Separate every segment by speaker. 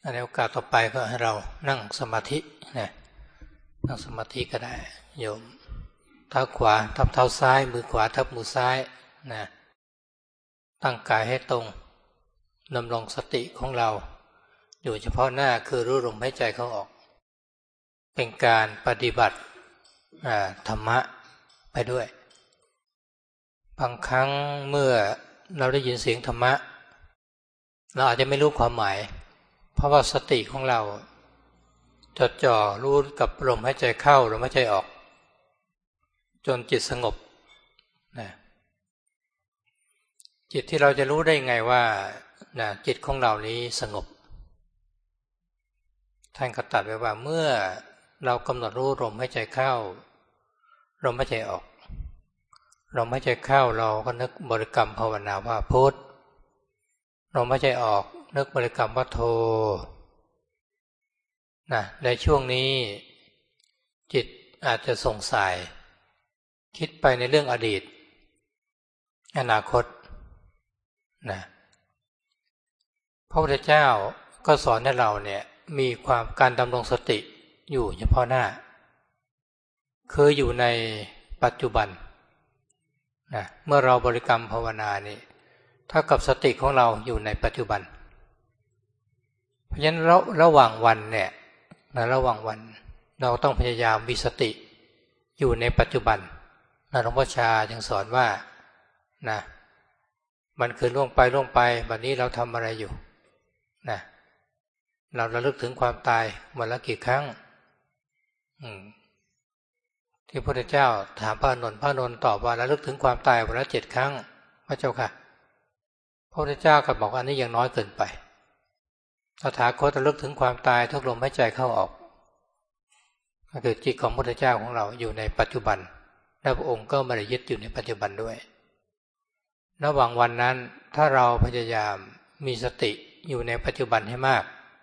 Speaker 1: ในโอกาสต่อไปก็ให้เรานั่งสมาธินะนั่งสมาธิก็ได้โยมเท้าขวาทับเท้าซ้ายมือขวาทับมือซ้ายนะตั้งกายให้ตรงดำรงสติของเราอยู่เฉพาะหน้าคือรู้ลมหายใจเข้าออกเป็นการปฏิบัติธรรมะไปด้วยบางครั้งเมื่อเราได้ยินเสียงธรรมะเราอาจจะไม่รู้ความหมายเพราะว่าสติของเราจดจ่อรู้กับลมหายใจเข้าลมหายใจออกจนจิตสงบนะจิตที่เราจะรู้ได้ไงว่าจิตของเรานี้สงบท่านก็ตรัสไว้ว่าเมื่อเรากำหนดรู้ลมหายใจเข้าลมหายใจออกลมหายใจเข้าเราก็นึกบริกรรมภาวนาว่าพุทธลมหายใจออกนึกบริกรรมว่าโธในช่วงนี้จิตอาจจะสงสัยคิดไปในเรื่องอดีตอนาคตพระพุทธเจ้าก็สอนให้เราเนี่ยมีความการดำรงสติอยู่เฉพาะหน้าคืออยู่ในปัจจุบันเมื่อเราบริกรรมภาวนานี่เท่ากับสติของเราอยู่ในปัจจุบันเพราะฉะนั้นระหว่างวันเนี่ยระหว่างวันเราต้องพยายามมีสติอยู่ในปัจจุบันหลวงพ่อชาจึงสอนว่ามันคือล่วงไปวันนี้เราทำอะไรอยู่เราระลึกถึงความตายวันละกี่ครั้งที่พระพุทธเจ้าถามพระอานนท์ตอบว่าระลึกถึงความตายวันละ7 ครั้งพระเจ้าค่ะพระพุทธเจ้าก็บอกอันนี้ยังน้อยเกินไปตถาคตระลึกถึงความตายทุกลมหายใจเข้าออกก็คือจิตของพระพุทธเจ้าของเราอยู่ในปัจจุบันและพระองค์ก็ไม่ได้ยึดอยู่ในปัจจุบันด้วยระหว่างวันนั้นถ้าเราพยายามมีสติอยู่ในปัจจุบันให้มาก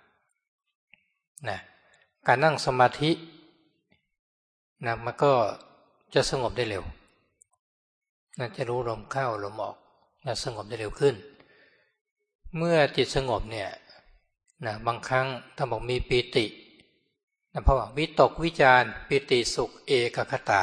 Speaker 1: การนั่งสมาธิมันก็จะสงบได้เร็วจะรู้ลมเข้าลมออกสงบได้เร็วขึ้นเมื่อจิตสงบเนี่ยบางครั้งถ้าบอกมีปีติเพราะว่าวิตกวิจารปีติสุขเอกคตา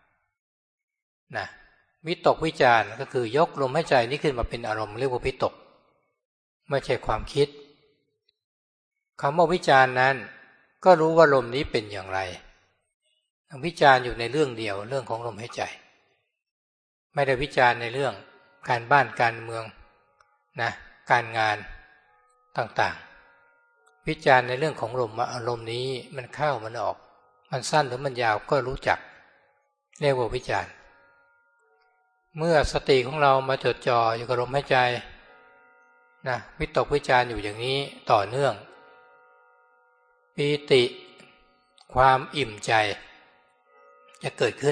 Speaker 1: วิตกวิจารก็คือยกลมหายใจนี้ขึ้นมาเป็นอารมณ์เรียกว่าวิตกไม่ใช่ความคิดคำว่าวิจารนั้นก็รู้ว่าลมนี้เป็นอย่างไรวิจารอยู่ในเรื่องเดียวเรื่องของลมหายใจไม่ได้วิจารในเรื่องการบ้านการเมืองการงานต่างๆวิจารในเรื่องของลมอารมณ์นี้มันเข้ามันออกมันสั้นหรือมันยาวก็รู้จักเรียกว่าวิจารเมื่อสติของเรามาจดจ่ออยู่กับลมหายใจวิตกวิจารอยู่อย่างนี้ต่อเนื่องปีติความอิ่มใจจะเกิดขึ้น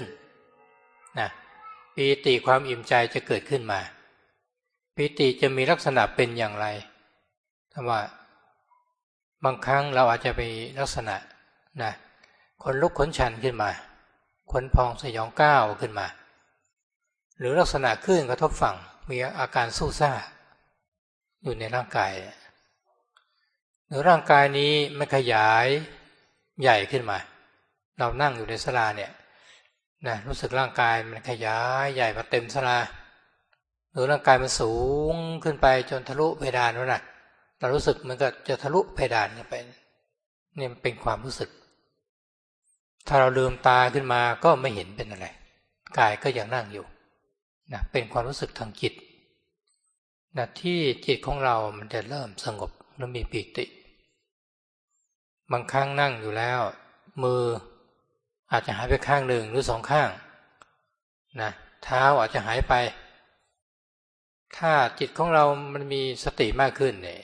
Speaker 1: ปีติความอิ่มใจจะเกิดขึ้นมาปีติจะมีลักษณะเป็นอย่างไรถ้าว่าบางครั้งเราอาจจะมีลักษณะขนลุกขนชันขึ้นมาขนพองสยองก้าวขึ้นมาหรือลักษณะคลื่นกระทบฝั่งมีอาการสู้ซ่าอยู่ในร่างกายหรือร่างกายนี้มันขยายใหญ่ขึ้นมาเรานั่งอยู่ในศาลาเนี่ยรู้สึกร่างกายมันขยายใหญ่มาเต็มศาลาหรือร่างกายมันสูงขึ้นไปจนทะลุเพดานนั่นน่ะเรารู้สึกมันก็จะทะลุเพดานขึ้นไปนี่มันเป็นความรู้สึกถ้าเราลืมตาขึ้นมาก็ไม่เห็นเป็นอะไรกายก็ยังนั่งอยู่เป็นความรู้สึกทางจิตที่จิตของเรามันจะเริ่มสงบและมีปีติบางครั้งนั่งอยู่แล้วมืออาจจะหายไปข้างหนึ่งหรือ2 ข้างเท้าอาจจะหายไปถ้าจิตของเรามันมีสติมากขึ้นเนี่ย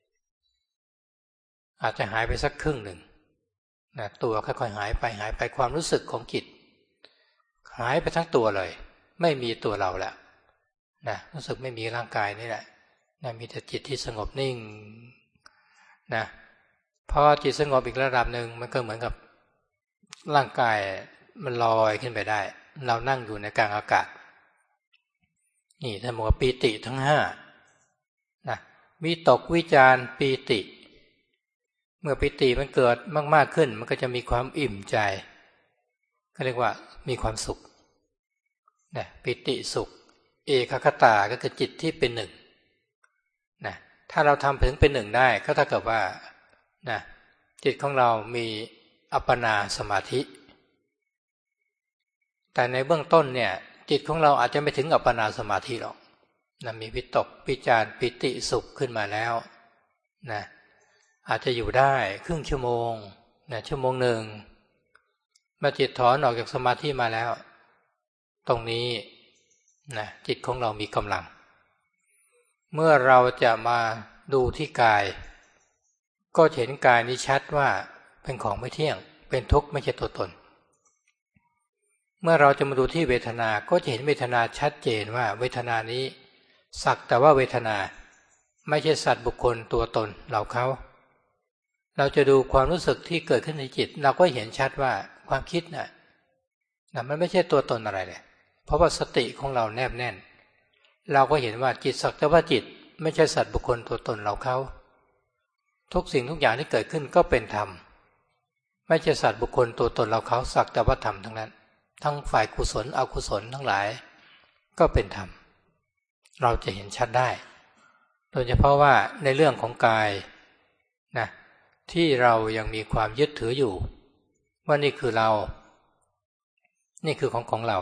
Speaker 1: อาจจะหายไปสักครึ่งหนึ่งตัวค่อยๆหายไปความรู้สึกของจิตหายไปทั้งตัวเลยไม่มีตัวเราแล้วรู้สึกไม่มีร่างกายนี่แหละมีแต่จิตที่สงบนิ่งพอจิตสงบอีกระดับหนึ่งมันก็เหมือนกับร่างกายมันลอยขึ้นไปได้เรานั่งอยู่ในกลางอากาศนี่ท่านบอกว่าปีติทั้ง5วิตกวิจารปีติมื่อปิติมันเกิดมากๆขึ้นมันก็จะมีความอิ่มใจก็เรียกว่ามีความสุขนะปิติสุขเอกคตาก็คือจิตที่เป็นหนึ่งนะถ้าเราทำถึงเป็นหนึ่งได้ก็เท่ากับว่านะจิตของเรามีอัปปนาสมาธิแต่ในเบื้องต้นเนี่ยจิตของเราอาจจะไม่ถึงอัปปนาสมาธิหรอกนะมีวิตกวิจารปิติสุขขึ้นมาแล้วนะอาจจะอยู่ได้ครึ่งชั่วโมงนะชั่วโมงหนึ่งเมื่อจิตถอนออกจากสมาธิมาแล้วตรงนี้นะจิตของเรามีกำลังเมื่อเราจะมาดูที่กายก็เห็นกายนี้ชัดว่าเป็นของไม่เที่ยงเป็นทุกข์ไม่ใช่ตัวตนเมื่อเราจะมาดูที่เวทนาก็จะเห็นเวทนาชัดเจนว่าเวทนานี้สักแต่ว่าเวทนาไม่ใช่สัตว์บุคคลตัวตนเราเขาเราจะดูความรู้สึกที่เกิดขึ้นในจิตเราก็เห็นชัดว่าความคิดน่ะมันไม่ใช่ตัวตนอะไรเลยเพราะว่าสติของเราแนบแน่นเราก็เห็นว่าจิตสักแต่ว่าจิตไม่ใช่สัตว์บุคคลตัวตนเราเขาทุกสิ่งทุกอย่างที่เกิดขึ้นก็เป็นธรรมไม่ใช่สัตว์บุคคลตัวตนเราเขาสักแต่ว่าธรรมทั้งนั้นทั้งฝ่ายกุศลอกุศลทั้งหลายก็เป็นธรรมเราจะเห็นชัดได้โดยเฉพาะว่าในเรื่องของกายนะที่เรายังมีความยึดถืออยู่ว่านี่คือเรานี่คือของเรา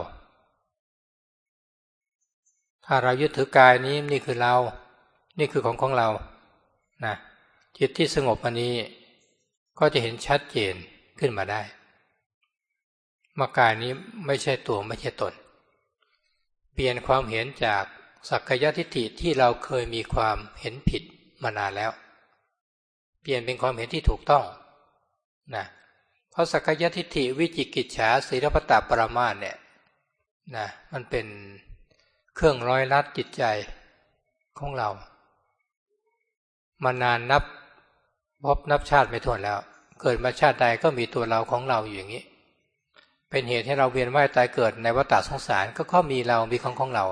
Speaker 1: ถ้าเรายึดถือกายนี้นี่คือเรานี่คือของเรานะจิตที่สงบอันนี้ก็จะเห็นชัดเจนขึ้นมาได้ว่ากายนี้ไม่ใช่ตัวไม่ใช่ตนเปลี่ยนความเห็นจากสักกายทิฏฐิที่เราเคยมีความเห็นผิดมานานแล้วเปลี่ยนเป็นความเห็นที่ถูกต้องนะเพราะสักกายทิฏฐิวิจิกิจฉาศีลปตปรามาสเนี่ยนะมันเป็นเครื่องร้อยลัดจิตใจของเรามานานนับพบนับชาติไม่ถ้วนแล้วเกิดมาชาติใดก็มีตัวเราของเราอยู่อย่างนี้เป็นเหตุให้เราเวียนว่ายตายเกิดในวัฏสงสารก็มีเรามีของเรา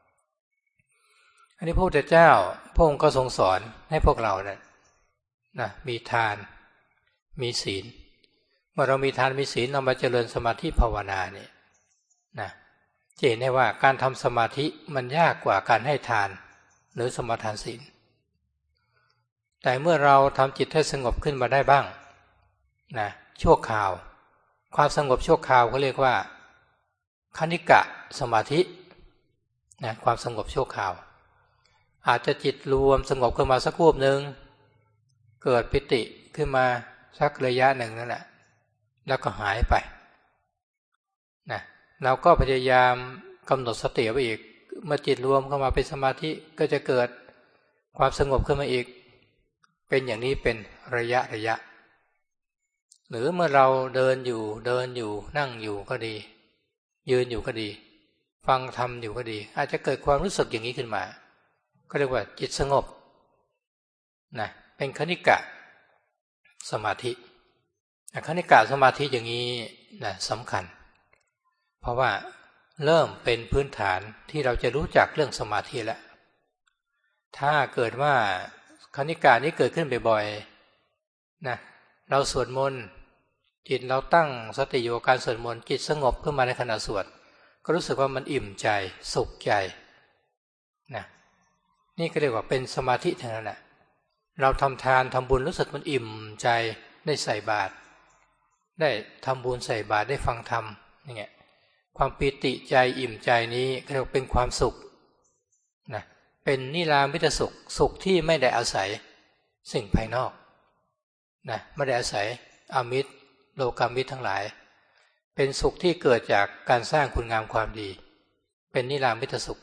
Speaker 1: อันนี้พระพุทธเจ้าพระองค์ก็ทรงสอนให้พวกเรานะมีทานมีศีลเมื่อเรามีทานมีศีลเรามาเจริญสมาธิภาวนาเนี่ยนะจะเห็นได้ว่าการทำสมาธิมันยากกว่าการให้ทานหรือสมาทานศีลแต่เมื่อเราทำจิตให้สงบขึ้นมาได้บ้างนะชั่วคราวความสงบชั่วคราวเขาเรียกว่าคณิกะสมาธินะความสงบชั่วคราวอาจจะจิตรวมสงบขึ้นมาสักรูปหนึ่งเกิดปิติขึ้นมาสักระยะหนึ่งนั่นแหละแล้วก็หายไปนะเราก็พยายามกำหนดสติไว้อีกเมื่อจิตรวมเข้ามาเป็นสมาธิก็จะเกิดความสงบขึ้นมาอีกเป็นอย่างนี้เป็นระยะหรือเมื่อเราเดินอยู่นั่งอยู่ก็ดียืนอยู่ก็ดีฟังธรรมอยู่ก็ดีอาจจะเกิดความรู้สึกอย่างนี้ขึ้นมาก็เรียกว่าจิตสงบนะเป็นคณิกะสมาธิคณิกะสมาธิอย่างนี้นะสำคัญเพราะว่าเริ่มเป็นพื้นฐานที่เราจะรู้จักเรื่องสมาธิแล้วถ้าเกิดว่าคณิกะนี้เกิดขึ้นบ่อยๆนะเราสวดมนต์จิตเราตั้งสติอยู่กับการสวดมนต์จิตสงบขึ้นมาในขณะสวดก็รู้สึกว่ามันอิ่มใจสุขใจนะนี่ก็เรียกว่าเป็นสมาธิเท่านั้นแหละเราทำทานทำบุญรู้สึกมันอิ่มใจได้ใส่บาตรได้ทำบุญใส่บาตรได้ฟังธรรมนี่ไงความปิติใจอิ่มใจนี้เรียกว่าเป็นความสุขนะเป็นนิรามิตสุขสุขที่ไม่ได้อาศัยสิ่งภายนอกนะไม่ได้อาศัยอามิตรโลกามิตรทั้งหลายเป็นสุขที่เกิดจากการสร้างคุณงามความดีเป็นนิรามิตสุข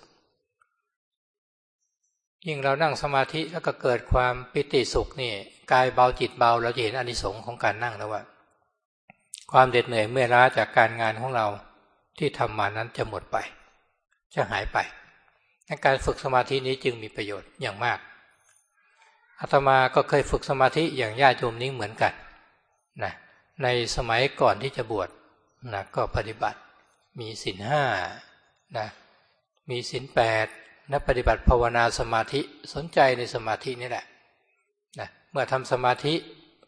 Speaker 1: ยิ่งเรานั่งสมาธิแล้วก็เกิดความปิติสุขนี่กายเบาจิตเบาเราจะเห็นอานิสงส์ของการนั่งแล้วว่าความเหน็ดเหนื่อยเมื่อยล้าจากการงานของเราที่ทำมานั้นจะหมดไปจะหายไปการฝึกสมาธินี้จึงมีประโยชน์อย่างมากอาตมาก็เคยฝึกสมาธิอย่างญาติโยมนี้เหมือนกันนะในสมัยก่อนที่จะบวชนะก็ปฏิบัติมีศีล 5นะมีศีล 8นะปฏิบัติภาวนาสมาธิสนใจในสมาธินี่แหละนะเมื่อทำสมาธิ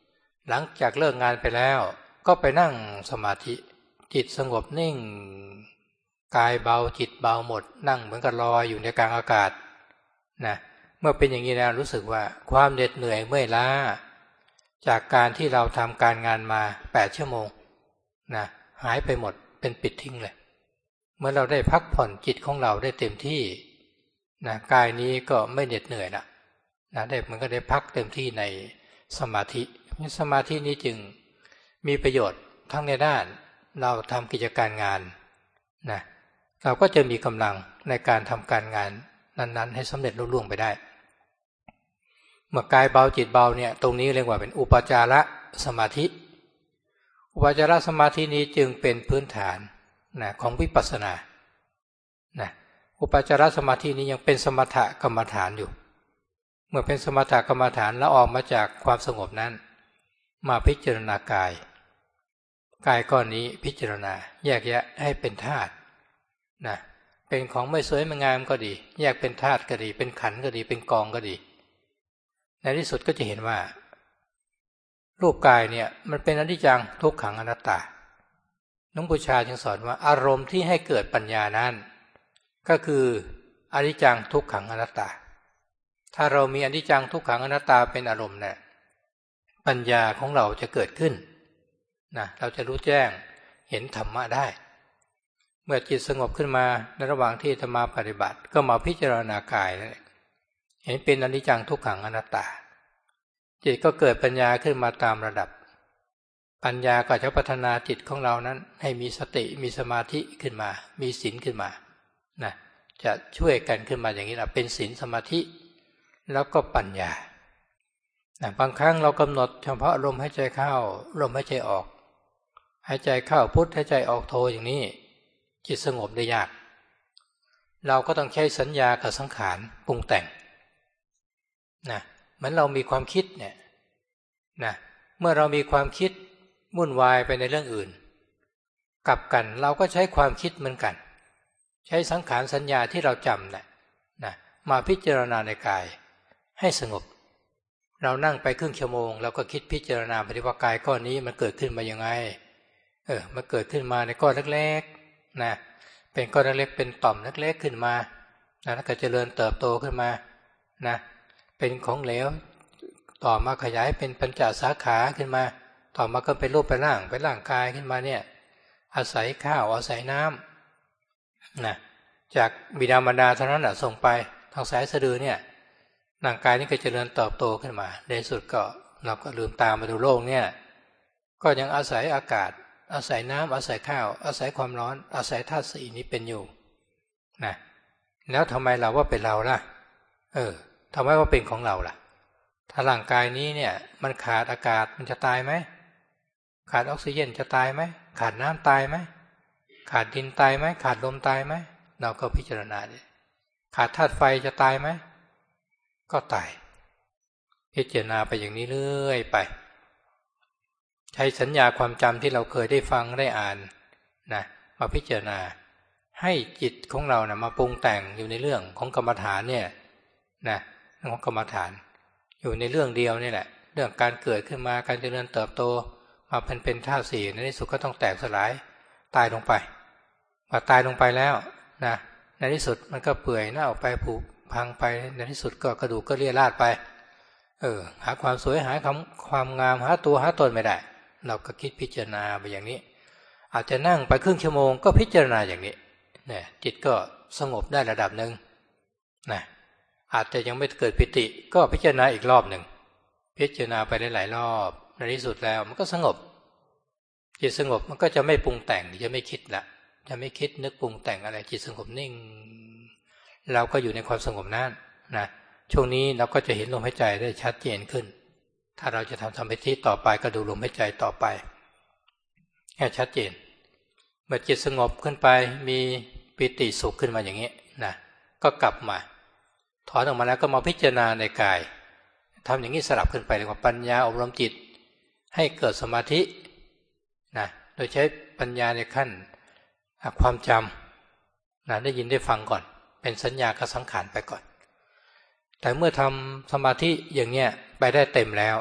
Speaker 1: หลังจากเลิกงานไปแล้วก็ไปนั่งสมาธิจิตสงบนิ่งกายเบาจิตเบาหมดนั่งเหมือนกับลอยอยู่ในกลางอากาศนะเมื่อเป็นอย่างนี้แล้วรู้สึกว่าความเหน็ดเหนื่อยเมื่อยล้าจากการที่เราทำการงานมา8 ชั่วโมงนะหายไปหมดเป็นปิดทิ้งเลยเมื่อเราได้พักผ่อนจิตของเราได้เต็มที่นะกายนี้ก็ไม่เหน็ดเหนื่อยนะได้มันก็ได้พักเต็มที่ในสมาธิสมาธินี้จึงมีประโยชน์ทั้งในด้านเราทำกิจการงานนะเราก็จะมีกำลังในการทำการงานนั้นๆให้สำเร็จลุล่วงไปได้เมื่อกายเบาจิตเบาเนี่ยตรงนี้เรียกว่าเป็นอุปจารสมาธิอุปจารสมาธินี้จึงเป็นพื้นฐานนะของวิปัสสนานะอุปจารสมาธินี้ยังเป็นสมถกรรมฐานอยู่เมื่อเป็นสมถกรรมฐานแล้วออกมาจากความสงบนั้นมาพิจารณากายก้อนนี้พิจารณาแยกแยะให้เป็นธาตุนะเป็นของไม่สวยไม่งามก็ดีแยกเป็นธาตุก็ดีเป็นขันธ์ก็ดีเป็นกองก็ดีในที่สุดก็จะเห็นว่ารูปกายเนี่ยมันเป็นอนิจจังทุกขังอนัตตาหลวงปู่ชาจึงสอนว่าอารมณ์ที่ให้เกิดปัญญานั้นก็คืออนิจจังทุกขังอนัตตาถ้าเรามีอนิจจังทุกขังอนัตตาเป็นอารมณ์เนี่ยปัญญาของเราจะเกิดขึ้นนะเราจะรู้แจ้งเห็นธรรมะได้เมื่อจิตสงบขึ้นมาในระหว่างที่จะมาปฏิบัติก็มาพิจารณากายนั่นแหละเห็นเป็นอนิจจังทุกขังอนัตตาจิตก็เกิดปัญญาขึ้นมาตามระดับปัญญาก็จะพัฒนาจิตของเรานั้นให้มีสติมีสมาธิขึ้นมามีศีลขึ้นมานะจะช่วยกันขึ้นมาอย่างนี้แหละเป็นศีลสมาธิแล้วก็ปัญญานะบางครั้งเรากำหนดเฉพาะลมหายใจเข้าลมหายใจออกหายใจเข้าพุทหายใจออกโทอย่างนี้จิตสงบได้ยากเราก็ต้องใช้สัญญากับสังขารปรุงแต่งนะเหมือนเรามีความคิดเนี่ยนะเมื่อเรามีความคิดวุ่นวายไปในเรื่องอื่นกลับกันเราก็ใช้ความคิดเหมือนกันใช้สังขารสัญญาที่เราจำนะมาพิจารณาในกายให้สงบเรานั่งไปครึ่งชั่วโมงเราก็คิดพิจารณาปฏิวัติกายก้อนนี้มันเกิดขึ้นมายังไงมันเกิดขึ้นมาในก้อนเล็กๆนะเป็นก้อนเล็กๆเป็นต่อมเล็กๆขึ้นมานะแล้วก็เจริญเติบโตขึ้นมานะเป็นของเหลวต่อมาขยายเป็นปัญจสาขาขึ้นมาต่อมาก็เป็นรูปเป็นร่างกายขึ้นมาเนี่ยอาศัยข้าวอาศัยน้ำนะจากบิดามารดาเท่านั้นส่งไปทางสายสะดือเนี่ยร่างกายนี้ก็เจริญเติบโตขึ้นมาในสุดก็เราก็ลืมตามาดูโลกเนี่ยก็ยังอาศัยอากาศอาศัยน้ำอาศัยข้าวอาศัยความร้อนอาศัยธาตุสี่นี้เป็นอยู่นะแล้วทำไมเราว่าเป็นเราล่ะทำไมว่าเป็นของเราล่ะถ้าร่างกายนี้เนี่ยมันขาดอากาศมันจะตายไหมขาดออกซิเจนจะตายไหมขาดน้ำตายไหมขาดดินตายไหมขาดลมตายไหมเราก็พิจารณาดิขาดธาตุไฟจะตายไหมก็ตายพิจารณาไปอย่างนี้เรื่อยไปใช้สัญญาความจำที่เราเคยได้ฟังได้อ่านนะมาพิจารณาให้จิตของเรานะมาปรุงแต่งอยู่ในเรื่องของกรรมฐานเนี่ยนะเรื่องของกรรมฐานอยู่ในเรื่องเดียวนี่แหละเรื่องการเกิดขึ้นมาการเจริญเติบโตมาเป็นธาตุสี่ในที่สุดก็ต้องแตกสลายตายลงไปพอตายลงไปแล้วนะในที่สุดมันก็เปื่อยเน่าไปผุพังไปในที่สุดก็กระดูกก็เลี่ยราดไปหาความสวยหาความงามหาตัวหาตนไม่ได้เราก็คิดพิจารณาไปอย่างนี้อาจจะนั่งไปครึ่งชั่วโมงก็พิจารณาอย่างนี้เนี่ยจิตก็สงบได้ระดับหนึ่งนะอาจจะยังไม่เกิดปิติก็พิจารณาอีกรอบหนึ่งพิจารณาไปได้หลายรอบในที่สุดแล้วมันก็สงบจิตสงบมันก็จะไม่ปรุงแต่งจะไม่คิดละจะไม่คิดนึกปรุงแต่งอะไรจิตสงบนิ่งเราก็อยู่ในความสงบนั้นนะช่วงนี้เราก็จะเห็นลมหายใจได้ชัดเจนขึ้นถ้าเราจะทำสมาธิต่อไปก็ดูลมหายใจต่อไปให้ชัดเจนเมื่อจิตสงบขึ้นไปมีปิติสุขขึ้นมาอย่างนี้นะก็กลับมาถอนออกมาแล้วก็มาพิจารณาในกายทำอย่างนี้สลับขึ้นไปเรียกว่าปัญญาอบรมจิตให้เกิดสมาธินะโดยใช้ปัญญาในขั้นความจำนะได้ยินได้ฟังก่อนเป็นสัญญากับสังขารไปก่อนแต่เมื่อทำสมาธิอย่างเนี้ยไปได้เต็มแล้ว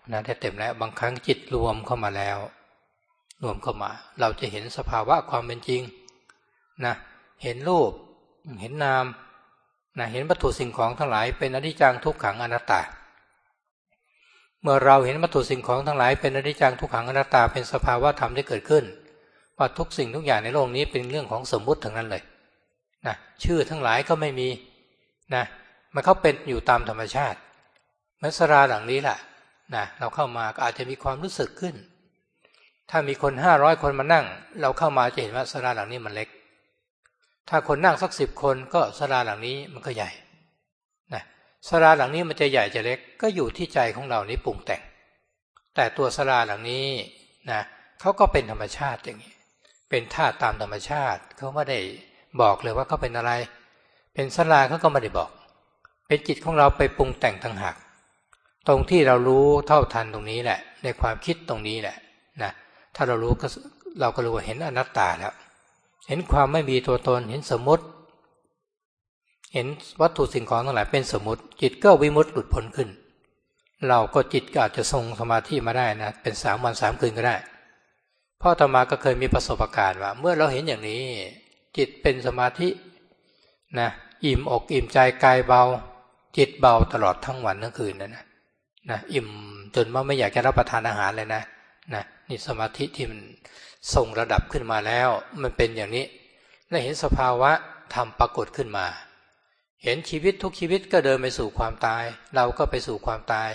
Speaker 1: นะได้เต็มแล้วบางครั้งจิตรวมเข้ามาแล้วรวมเข้ามาเราจะเห็นสภาวะความเป็นจริงนะเห็นรูปเห็นนามนะเห็นวัตถุสิ่งของทั้งหลายเป็นอนิจจังทุกขังอนัตตาเมื่อเราเห็นวัตถุสิ่งของทั้งหลายเป็นอนิจจังทุกขังอนัตตาเป็นสภาวะธรรมที่เกิดขึ้นว่าทุกสิ่งทุกอย่างในโลกนี้เป็นเรื่องของสมมุติทั้งนั้นเลยนะชื่อทั้งหลายก็ไม่มีนะมันเขาเป็นอยู่ตามธรรมชาติเหมือนศาลาหลังนี้แหละนะเราเข้ามาก็อาจจะมีความรู้สึกขึ้นถ้ามีคน500คนมานั่งเราเข้ามาจะเห็นว่าศาลาหลังนี้มันเล็กถ้าคนนั่งสัก10คนก็ศาลาหลังนี้มันก็ใหญ่นะศาลาหลังนี้มันจะใหญ่จะเล็กก็อยู่ที่ใจของเรานี้ปรุงแต่งแต่ตัวศาลาหลังนี้นะเขาก็เป็นธรรมชาติอย่างนี้เป็นธาตุตามธรรมชาติเขาไม่ได้บอกเลยว่าเขาเป็นอะไรเป็นศาลาเขาก็ไม่ได้บอกเป็นจิตของเราไปปรุงแต่งต่างหากตรงที่เรารู้เท่าทันตรงนี้แหละในความคิดตรงนี้แหละนะถ้าเรารู้ก็เราก็รู้ว่าเห็นอนัตตาแล้วเห็นความไม่มีตัวตนเห็นสมมติเห็นวัตถุสิ่งของทั้งหลายเป็นสมมติจิตก็วิมุตติหลุดพ้นขึ้นเราก็จิตก็อาจจะทรงสมาธิมาได้นะเป็น3 วัน 3 คืนก็ได้เพราะอาตมาก็เคยมีประสบการณ์ว่าเมื่อเราเห็นอย่างนี้จิตเป็นสมาธินะอิ่มอกอิ่มใจกายเบาจิตเบาตลอดทั้งวันทั้งคืนนะอิ่มจนว่าไม่อยากจะรับประทานอาหารเลยนะนี่สมาธิที่มันส่งระดับขึ้นมาแล้วมันเป็นอย่างนี้และเห็นสภาวะธรรมปรากฏขึ้นมาเห็นชีวิตทุกชีวิตก็เดินไปสู่ความตายเราก็ไปสู่ความตาย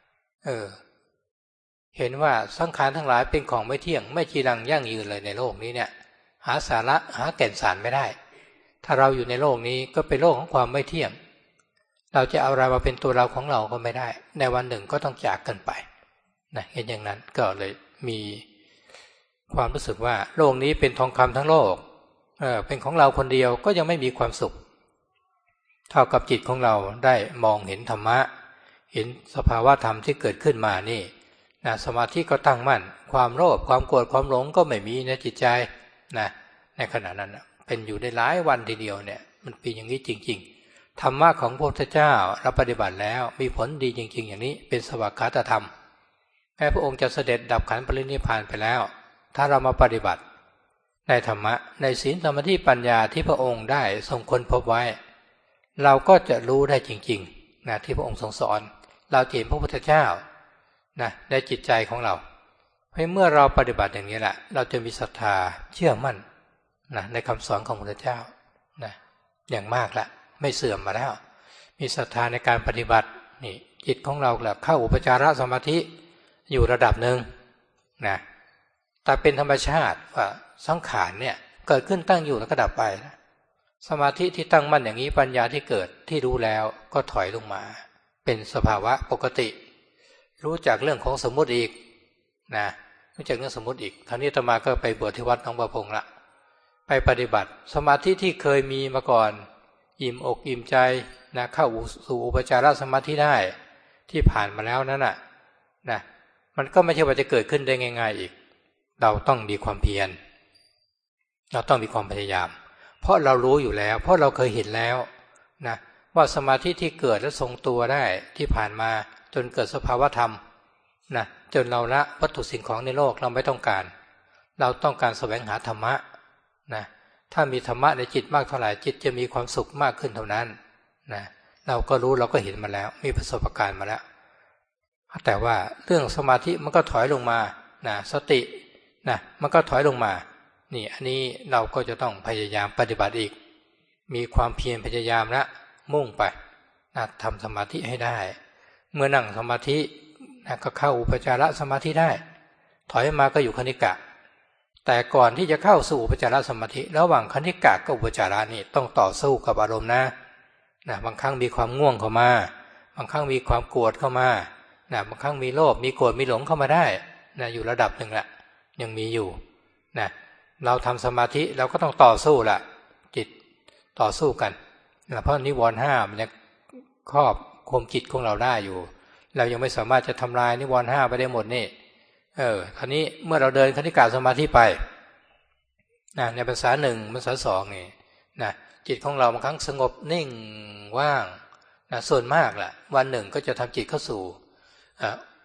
Speaker 1: เห็นว่าสังขารทั้งหลายเป็นของไม่เที่ยงไม่จีรังยั่งยืนเลยในโลกนี้เนี่ยหาสาระหาแก่นสารไม่ได้ถ้าเราอยู่ในโลกนี้ก็เป็นโลกของความไม่เที่ยงเราจะเอาอะไรมาเป็นตัวเราของเราก็ไม่ได้ในวันหนึ่งก็ต้องจากกันไปนะเห็นอย่างนั้นก็เลยมีความรู้สึกว่าโลกนี้เป็นทองคำทั้งโลกเป็นของเราคนเดียวก็ยังไม่มีความสุขเท่ากับจิตของเราได้มองเห็นธรรมะเห็นสภาวะธรรมที่เกิดขึ้นมานี่นะสมาธิก็ตั้งมั่นความโลภความโกรธความหลงก็ไม่มีในจิตใจนะในขณะนั้นเป็นอยู่ได้หลายวันทีเดียวเนี่ยมันเป็นอย่างนี้จริงๆธรรมะของพระพุทธเจ้าเราปฏิบัติแล้วมีผลดีจริงๆอย่างนี้เป็นสวากขาตธรรมแม้พระองค์จะเสด็จดับขันธ์ปรินิพพานไปแล้วถ้าเรามาปฏิบัติในธรรมะในศีลสมาธิปัญญาที่พระองค์ได้ทรงค้นพบไว้เราก็จะรู้ได้จริงๆนะที่พระองค์ทรงสอนเราเห็นพระพุทธเจ้านะในจิตใจของเราเพราะเมื่อเราปฏิบัติอย่างนี้แหละเราจะมีศรัทธาเชื่อมั่นนะในคำสอนของพระพุทธเจ้านะอย่างมากละไม่เสื่อมมาแล้วมีศรัทธาในการปฏิบัตินี่จิตของเราแหละเข้าอุปจารสมาธิอยู่ระดับหนึ่งนะแต่เป็นธรรมชาติว่าสังขารเนี่ยเกิดขึ้นตั้งอยู่แล้วก็ดับไปนะสมาธิที่ตั้งมั่นอย่างนี้ปัญญาที่เกิดที่รู้แล้วก็ถอยลงมาเป็นสภาวะปกติรู้จักเรื่องของสมมุติอีกนะรู้จักเรื่องสมมุติอีกคราวนี้อาตมาก็ไปบวชที่วัดหนองประพงละไปปฏิบัติสมาธิที่เคยมีมาก่อนอิ่มอกอิ่มใจนะเข้าสู่อุปจารสมาธิได้ที่ผ่านมาแล้วนั่นน่ะนะมันก็ไม่ใช่ว่าจะเกิดขึ้นได้ง่ายๆอีกเราต้องมีความเพียรเราต้องมีความพยายามเพราะเรารู้อยู่แล้วเพราะเราเคยเห็นแล้วนะว่าสมาธิที่เกิดและทรงตัวได้ที่ผ่านมาจนเกิดสภาวะธรรมนะจนเราละวัตถุสิ่งของในโลกเราไม่ต้องการเราต้องการแสวงหาธรรมะนะถ้ามีธรรมะในจิตมากเท่าไหร่จิตจะมีความสุขมากขึ้นเท่านั้นนะเราก็รู้เราก็เห็นมาแล้วมีประสบการณ์มาแล้วแต่ว่าเรื่องสมาธิมันก็ถอยลงมานะสตินะมันก็ถอยลงมานี่อันนี้เราก็จะต้องพยายามปฏิบัติอีกมีความเพียรพยายามละมุ่งไปนะทำสมาธิให้ได้เมื่อนั่งสมาธินะก็เข้าอุปจารสมาธิได้ถอยมาก็อยู่คณิกะแต่ก่อนที่จะเข้าสู่อุปจารสมาธิระหว่างคณิกะกับอุปจาระนี่ต้องต่อสู้กับอารมณ์นะบางครั้งมีความง่วงเข้ามาบางครั้งมีความโกรธเข้ามาบางครั้งมีโลภมีโกรธมีหลงเข้ามาได้อยู่ระดับหนึ่งแหละยังมีอยู่เราทำสมาธิเราก็ต้องต่อสู้ละจิตต่อสู้กันเพราะนิวรณ์5มันยังครอบคุมจิตของเราได้อยู่เรายังไม่สามารถจะทำลายนิวรณ์5ไปได้หมดนี่คราวนี้เมื่อเราเดินคณิกะสมาธิไปในภาษา1ภาษา2นี่จิตของเราบางครั้งสงบนิ่งว่างส่วนมากล่ะวันหนึ่งก็จะทำจิตเข้าสู่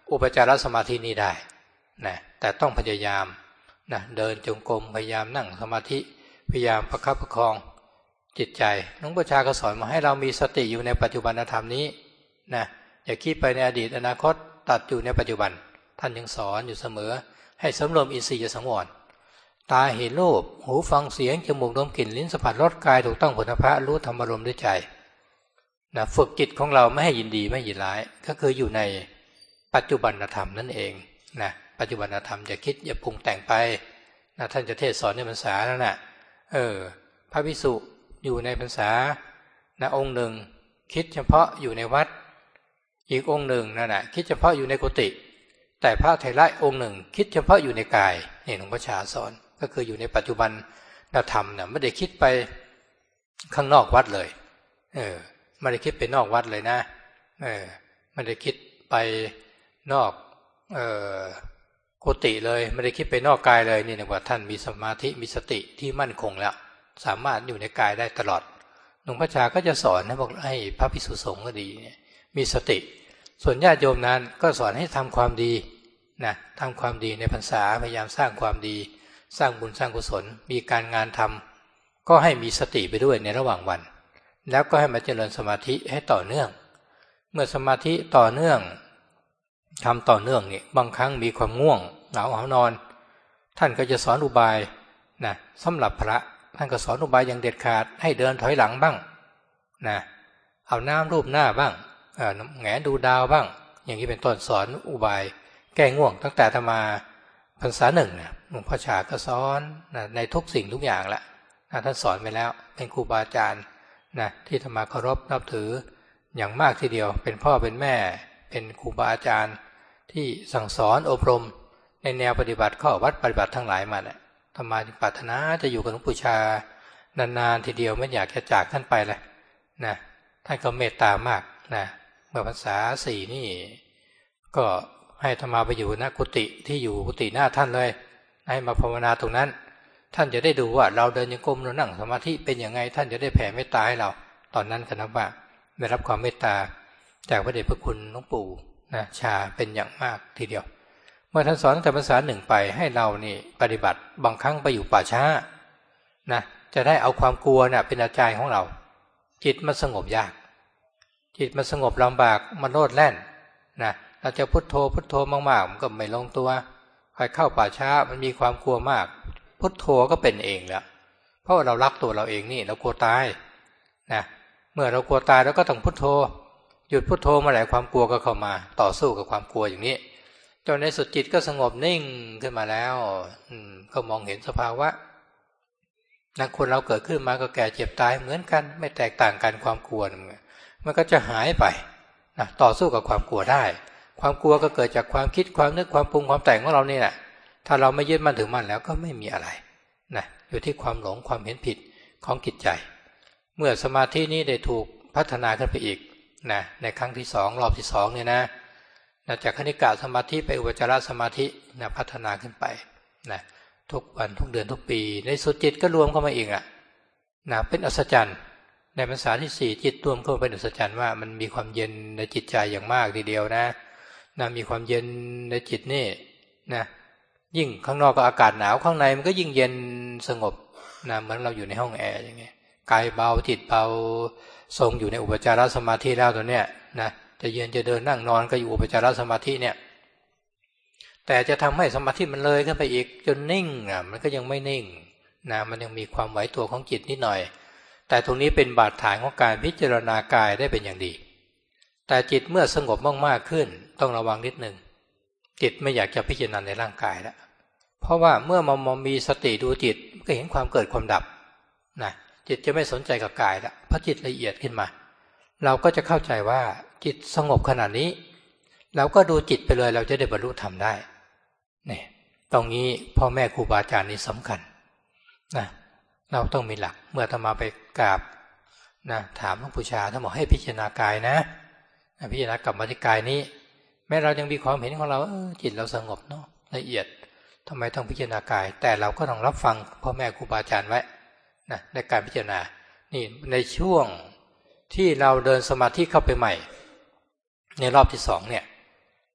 Speaker 1: อุปจารสมาธินี้ได้นะแต่ต้องพยายามนะเดินจงกรมพยายามนั่งสมาธิพยายามประคับประคองจิตใจหลวงพ่อชาก็สอนมาให้เรามีสติอยู่ในปัจจุบันธรรมนี้นะอย่าคิดไปในอดีตอนาคตตัดอยู่ในปัจจุบันท่านยังสอนอยู่เสมอให้สำรวมอินทรีย์สังวรตาเห็นรูปหูฟังเสียงจมูกดมกลิ่นลิ้นสัมผัสรสกายถูกต้องผลพระรู้ธรรมารมณ์ด้วยใจนะฝึกจิตของเราไม่ให้ยินดีไม่ยินร้ายก็คืออยู่ในปัจจุบันธรรมนั่นเองนะปัจจุบันธรรมอย่าคิดอย่าปรุงแต่งไปนะท่านจะเทศสอนในพรรษานั่นน่ะพระภิกษุอยู่ในพรรษานะองค์หนึ่งคิดเฉพาะอยู่ในวัดอีกองค์หนึ่งนั่นน่ะคิดเฉพาะอยู่ในกุฏิแต่พระเถระองค์หนึ่งคิดเฉพาะอยู่ในกายนี่หลวงพ่อชาสอนก็คืออยู่ในปัจจุบันธรรมเนี่ยไม่ได้คิดไปข้างนอกวัดเลยไม่ได้คิดไปนอกวัดเลยนะไม่ได้คิดไปนอกกุฏิเลยไม่ได้คิดไปนอกกายเลยนี่นะว่าท่านมีสมาธิมีสติที่มั่นคงแล้วสามารถอยู่ในกายได้ตลอดหลวงพ่อชาก็จะสอนนะบอกให้พระภิกษุสงฆ์ก็ดีเนี่ยมีสติส่วนญาติโยมนั้นก็สอนให้ทำความดีนะทำความดีในพรรษาพยายามสร้างความดีสร้างบุญสร้างกุศลมีการงานทำก็ให้มีสติไปด้วยในระหว่างวันแล้วก็ให้มาเจริญสมาธิให้ต่อเนื่องเมื่อสมาธิต่อเนื่องทำต่อเนื่องนี่บางครั้งมีความง่วงเหงาหานอนท่านก็จะสอนอุบายนะสำหรับพระท่านก็สอนอุบายอย่างเด็ดขาดให้เดินถอยหลังบ้างนะเอาน้ำรูปหน้าบ้างแงนดูดาวบ้างอย่างนี้เป็นต้นสอนอุบายแก้ง่วงตั้งแต่ธรรมาพรรษาหนึ่งนะหลวงพ่อชาก็สอนนะในทุกสิ่งทุกอย่างละนะท่านสอนไปแล้วเป็นครูบาอาจารย์นะที่ธรรมาเคารพนับถืออย่างมากทีเดียวเป็นพ่อเป็นแม่เป็นครูบาอาจารย์ที่สั่งสอนอบรมในแนวปฏิบัติข้อวัดปฏิบัติทั้งหลายมาเนี่ยธรรมาปรารถนาจะอยู่กับหลวงปู่ชานานๆทีเดียวไม่อยากจะจากท่านไปเลยนะท่านก็เมตตามากนะเมื่อพรรษา4นี่ก็ให้ธรรมาไปอยู่ณกุฏิที่อยู่กุฏิหน้าท่านเลยให้มาภาวนาตรงนั้นท่านจะได้ดูว่าเราเดินยังกรมเรานั่งสมาธิเป็นยังไงท่านจะได้แผ่เมตตาให้เราตอนนั้นก็นับว่าได้รับความเมตตาจากพระเดชพระคุณหลวงปู่นะชาเป็นอย่างมากทีเดียวเมื่อท่านสอนตั้งแต่พรรษาหนึ่งไปให้เรานี่ปฏิบัติบางครั้งไปอยู่ป่าช้านะจะได้เอาความกลัวเนี่ยเป็นอาจารย์ของเราจิตมันสงบยากจิตมันสงบลำบากมันโลดแล่นนะเราจะพุทโธพุทโธมากๆมันก็ไม่ลงตัวใครเข้าป่าช้ามันมีความกลัวมากพุทโธก็เป็นเองแล้วเพราะเรารักตัวเราเองนี่เรากลัวตายนะเมื่อเรากลัวตายเราก็ต้องพุทโธหยุดพุทโธเมื่อไหร่ความกลัวก็เข้ามาต่อสู้กับความกลัวอย่างนี้จนในสุดจิตก็สงบนิ่งขึ้นมาแล้วก็มองเห็นสภาวะนักคนเราเกิดขึ้นมาก็แก่เจ็บตายเหมือนกันไม่แตกต่างกันความกลัวมันก็จะหายไปนะต่อสู้กับความกลัวได้ความกลัวก็เกิดจากความคิดความนึกความปรุงความแต่งของเรานี่แหละถ้าเราไม่ยึดมั่นถือมั่นแล้วก็ไม่มีอะไรนะอยู่ที่ความหลงความเห็นผิดของจิตใจเมื่อสมาธินี้ได้ถูกพัฒนาขึ้นไปอีกนะในครั้งที่สองรอบที่สองเนี่ยนะจากคณิกะสมาธิไปอุปจารสมาธินะพัฒนาขึ้นไปนะทุกวันทุกเดือนทุกปีในสุดจิตก็รวมเข้ามาอีกนะเป็นอัศจรรย์ในพรรษาที่สี่จิตรวมเข้าเป็นอัศจรรย์ว่ามันมีความเย็นในจิตใจอย่างมากทีเดียวนะมีความเย็นในจิตนี่นะยิ่งข้างนอกก็อากาศหนาวข้างในมันก็ยิ่งเย็นสงบนะเหมือนเราอยู่ในห้องแอร์อย่างเงี้ยกายเบาจิตเบาทรงอยู่ในอุปจารสมาธิแล้วตัวเนี้ยนะจะยืนจะเดินนั่งนอนก็อยู่อุปจารสมาธิเนี่ยแต่จะทำให้สมาธิมันเลยขึ้นไปอีกจนนิ่งมันก็ยังไม่นิ่งนะมันยังมีความไหวตัวของจิตนิดหน่อยแต่ตรงนี้เป็นบาดฐานของการพิจารณากายได้เป็นอย่างดีแต่จิตเมื่อสงบมากๆขึ้นต้องระวังนิดนึงจิตไม่อยากจะพิจารณาในร่างกายแล้วเพราะว่าเมื่อมันมีสติดูจิตก็เห็นความเกิดความดับนะจิตจะไม่สนใจกับกายแล้วเพราะจิตละเอียดขึ้นมาเราก็จะเข้าใจว่าจิตสงบขนาดนี้เราก็ดูจิตไปเลยเราจะได้บรรลุธรรมได้นี่ตรงนี้พ่อแม่ครูบาอาจารย์นี่สำคัญนะเราต้องมีหลักเมื่ออาตมาไปกราบนะถามหลวงปู่ชาท่านบอกให้พิจารณากายนะพิจารณากลับมาที่กายนี้แม้เรายังมีความเห็นของเราจิตเราสงบเนาะละเอียดทำไมต้องพิจารณากายแต่เราก็ต้องรับฟังพ่อแม่ครูบาอาจารย์ไว้นะในการพิจารณานี่ในช่วงที่เราเดินสมาธิเข้าไปใหม่ในรอบที่สองเนี่ย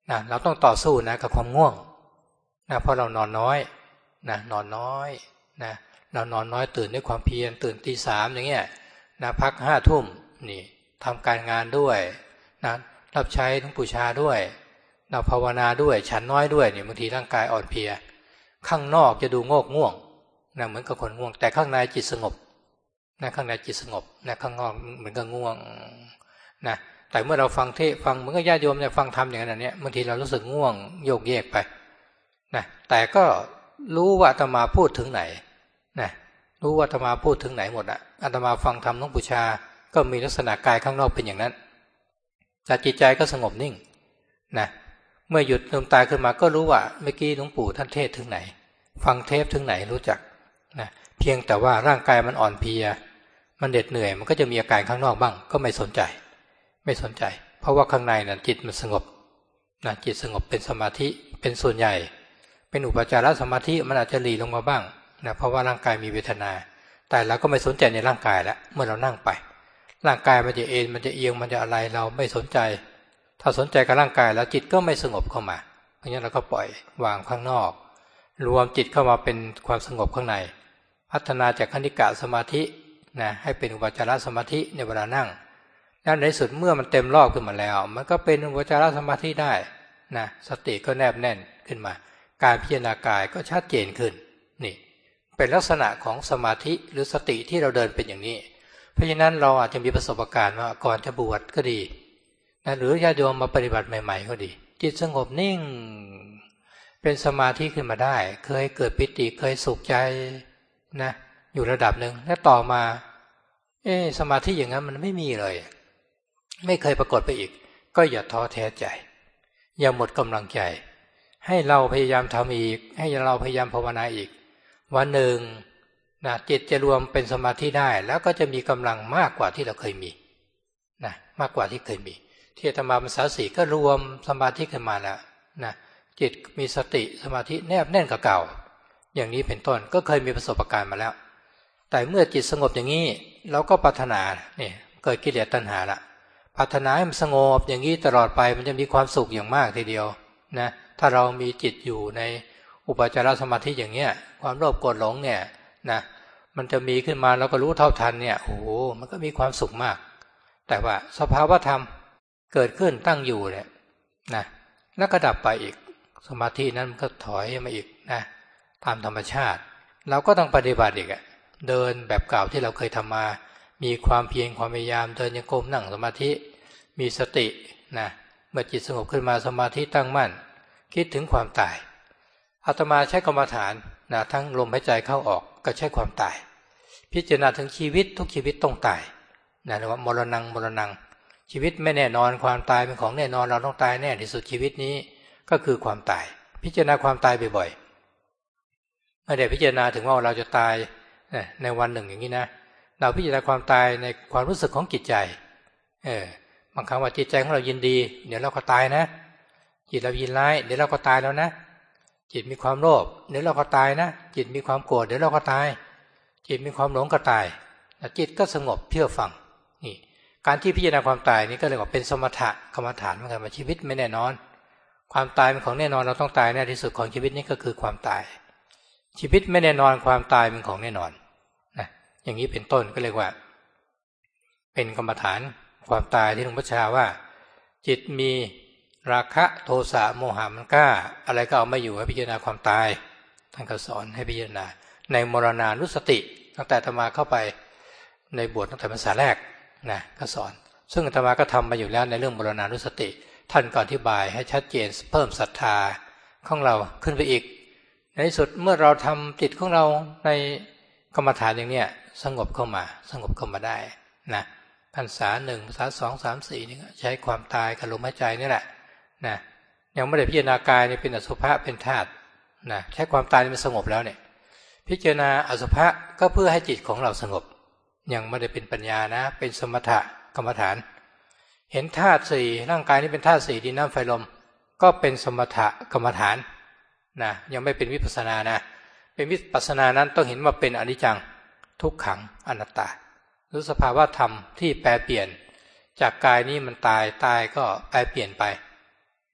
Speaker 1: นะเราต้องต่อสู้นะกับความง่วงนะเพราะเรานอนน้อยนะนอนน้อยนะเรานอนน้อยตื่นด้วยความเพียรตื่นตี 3อย่างเงี้ยนะพัก5 ทุ่มนี่ทำการงานด้วยนะรับใช้หลวงปู่ชาด้วยเราภาวนาด้วยฉันน้อยด้วยเนี่ยบางทีร่างกายอ่อนเพลียข้างนอกจะดูโงกง่วงนะเหมือนกับคนง่วงแต่ข้างในจิตสงบนะข้างในจิตสงบนะข้างนอกเหมือนกับง่วงนะแต่เมื่อเราฟังเหมือนกับญาติโยมเนี่ยฟังธรรมอย่างนั้นเนี่ยบางทีเรารู้สึกง่วงโยกเยกไปนะแต่ก็รู้ว่าอาตมาพูดถึงไหนนะรู้ว่าอาตมาพูดถึงไหนหมดอ่ะอาตมาฟังธรรมหลวงปู่ชาก็มีลักษณะกายข้างนอกเป็นอย่างนั้นแต่จิตใจก็สงบนิ่งนะเมื่อหยุดลมตายขึ้นมาก็รู้ว่าเมื่อกี้หลวงปู่ท่านเทศถึงไหนฟังเทปถึงไหนรู้จักนะเพียงแต่ว่าร่างกายมันอ่อนเพลียมันเหน็ดเหนื่อยมันก็จะมีอาการข้างนอกบ้างก็ไม่สนใจเพราะว่าข้างในนั้นจิตมันสงบนะจิตสงบเป็นสมาธิเป็นส่วนใหญ่เป็นอุปจารสมาธิมันอาจจะหลีลงมาบ้างนะเพราะว่าร่างกายมีเวทนาแต่เราก็ไม่สนใจในร่างกายแล้วเมื่อเรานั่งไปร่างกายมันจะเอ็นมันจะเอียงมันจะอะไรเราไม่สนใจถ้าสนใจกับร่างกายแล้วจิตก็ไม่สงบเข้ามาเพราะฉะนั้นเราก็ปล่อยวางข้างนอกรวมจิตเข้ามาเป็นความสงบข้างในพัฒนาจากคณิกะสมาธินะให้เป็นอุปจารสมาธิในเวลานั่งแล้วในสุดเมื่อมันเต็มรอบขึ้นมาแล้วมันก็เป็นอุปจารสมาธิได้นะสติก็แนบแน่นขึ้นมาการพิจารณากายก็ชัดเจนขึ้นนี่เป็นลักษณะของสมาธิหรือสติที่เราเดินเป็นอย่างนี้เพราะฉะนั้นเราอาจจะมีประสบการณ์ว่าก่อนจะบวชก็ดีนะหรือญาติโยมมาปฏิบัติใหม่ๆก็ดีจิตสงบนิ่งเป็นสมาธิขึ้นมาได้เคยเกิดปิติเคยสุขใจนะอยู่ระดับหนึ่งแล้วต่อมาสมาธิอย่างนั้นมันไม่มีเลยไม่เคยปรากฏไปอีกก็อย่าท้อแท้ใจอย่าหมดกำลังใจให้เราพยายามทำอีกให้เราพยายามภาวนาอีกวันหนึ่งนะจิตจะรวมเป็นสมาธิได้แล้วก็จะมีกำลังมากกว่าที่เราเคยมีนะมากกว่าที่เคยมีที่อาตมาพรรษา 4ก็รวมสมาธิขึ้นมาแล้วนะจิตมีสติสมาธิแนบแน่นกับเก่าอย่างนี้เป็นต้นก็เคยมีประสบการณ์มาแล้วแต่เมื่อจิตสงบอย่างนี้เราก็ปรารถนาเนี่ยเกิดกิเลสตัณหาละปรารถนาให้มันสงบอย่างนี้ตลอดไปมันจะมีความสุขอย่างมากทีเดียวนะถ้าเรามีจิตอยู่ในอุปจารสมาธิอย่างเงี้ยความโลภโกรธหลงเนี่ยนะมันจะมีขึ้นมาเราก็รู้เท่าทันเนี่ยโอ้โหมันก็มีความสุขมากแต่ว่าสภาวธรรมเกิดขึ้นตั้งอยู่เนี่ยนะแล้วก็ดับไปอีกสมาธินั้นมันก็ถอยมาอีกนะตามธรรมชาติเราก็ต้องปฏิบัติอีกเดินแบบเก่าที่เราเคยทำมามีความเพียรความพยายามเดินยังก้มนั่งสมาธิมีสตินะเมื่อจิตสงบขึ้นมาสมาธิตั้งมั่นคิดถึงความตายอาตมาใช้กรรมฐานนะทั้งลมหายใจเข้าออกก็ใช้ความตายพิจารณาถึงชีวิตทุกชีวิตต้องตายนะเรียกว่ามรณังชีวิตไม่แน่นอนความตายเป็นของแน่นอนเราต้องตายแน่ที่สุดชีวิตนี้ก็คือความตายพิจารณาความตายบ่อยๆไม่ได้พิจารณาถึงว่าเราจะตายในวันหนึ่งอย่างนี้นะเราพิจารณาความตายในความรู้สึกของจิตใจบางครั้งว่าจิตใจของเรายินดีเดี๋ยวเราก็ตายนะจิตเรายินร้ายเดี๋ยวเราก็ตายแล้วนะจิตมีความโลภเดี๋ยวเราก็ตายนะจิตมีความโกรธเดี๋ยวเราก็ตายจิตมีความหลงก็ตายจิตก็สงบเชื่อฟังนี่การที่พิจารณาความตายนี่ก็เรียกว่าเป็นสมถะกรรมฐานเหมือนกันว่าชีวิตไม่แน่นอนความตายเป็นของแน่นอนเราต้องตายแน่ที่สุดของชีวิตนี้ก็คือความตายชีวิตไม่แน่นอนความตายเป็นของแน่นอนนะอย่างนี้เป็นต้นก็เรียกว่าเป็นกรรมฐานความตายที่หลวงพ่อชาว่าจิตมีราคะโทสะโมหะมันกล้าอะไรก็เอาไม่อยู่ให้พิจารณาความตายท่านก็สอนให้พิจารณาในมรณานุสติตั้งแต่อาตมาเข้าไปในบวชตั้งแต่พรรษาแรกนะก็สอนซึ่งอาตมาก็ทำมาอยู่แล้วในเรื่องมรณานุสติท่านก็อธิบายให้ชัดเจนเพิ่มศรัทธาของเราขึ้นไปอีกในที่สุดเมื่อเราทำจิตของเราในกรรมฐานอย่างเนี้ยสงบเข้ามาได้นะพรรษา 1พรรษา 2 3 4นี่ใช้ความตายกับลมหายใจนี่แหละนะยังไม่ได้พิจารณากายนี่เป็นอสุภะเป็นธาตุนะใช้ความตายนี่มันสงบแล้วเนี่ยพิจารณาอสุภะก็เพื่อให้จิตของเราสงบยังไม่ได้เป็นปัญญานะเป็นสมถะกรรมฐานเห็นธาตุสี่ร่างกายนี้เป็นธาตุสี่ดินน้ำไฟลมก็เป็นสมถะกรรมฐานนะยังไม่เป็นวิปัสสนานะเป็นวิปัสสนานั้นต้องเห็นว่าเป็นอนิจจังทุกขังอนัตตาหรือสภาวะธรรมที่แปรเปลี่ยนจากกายนี้มันตายก็แปรเปลี่ยนไปนะ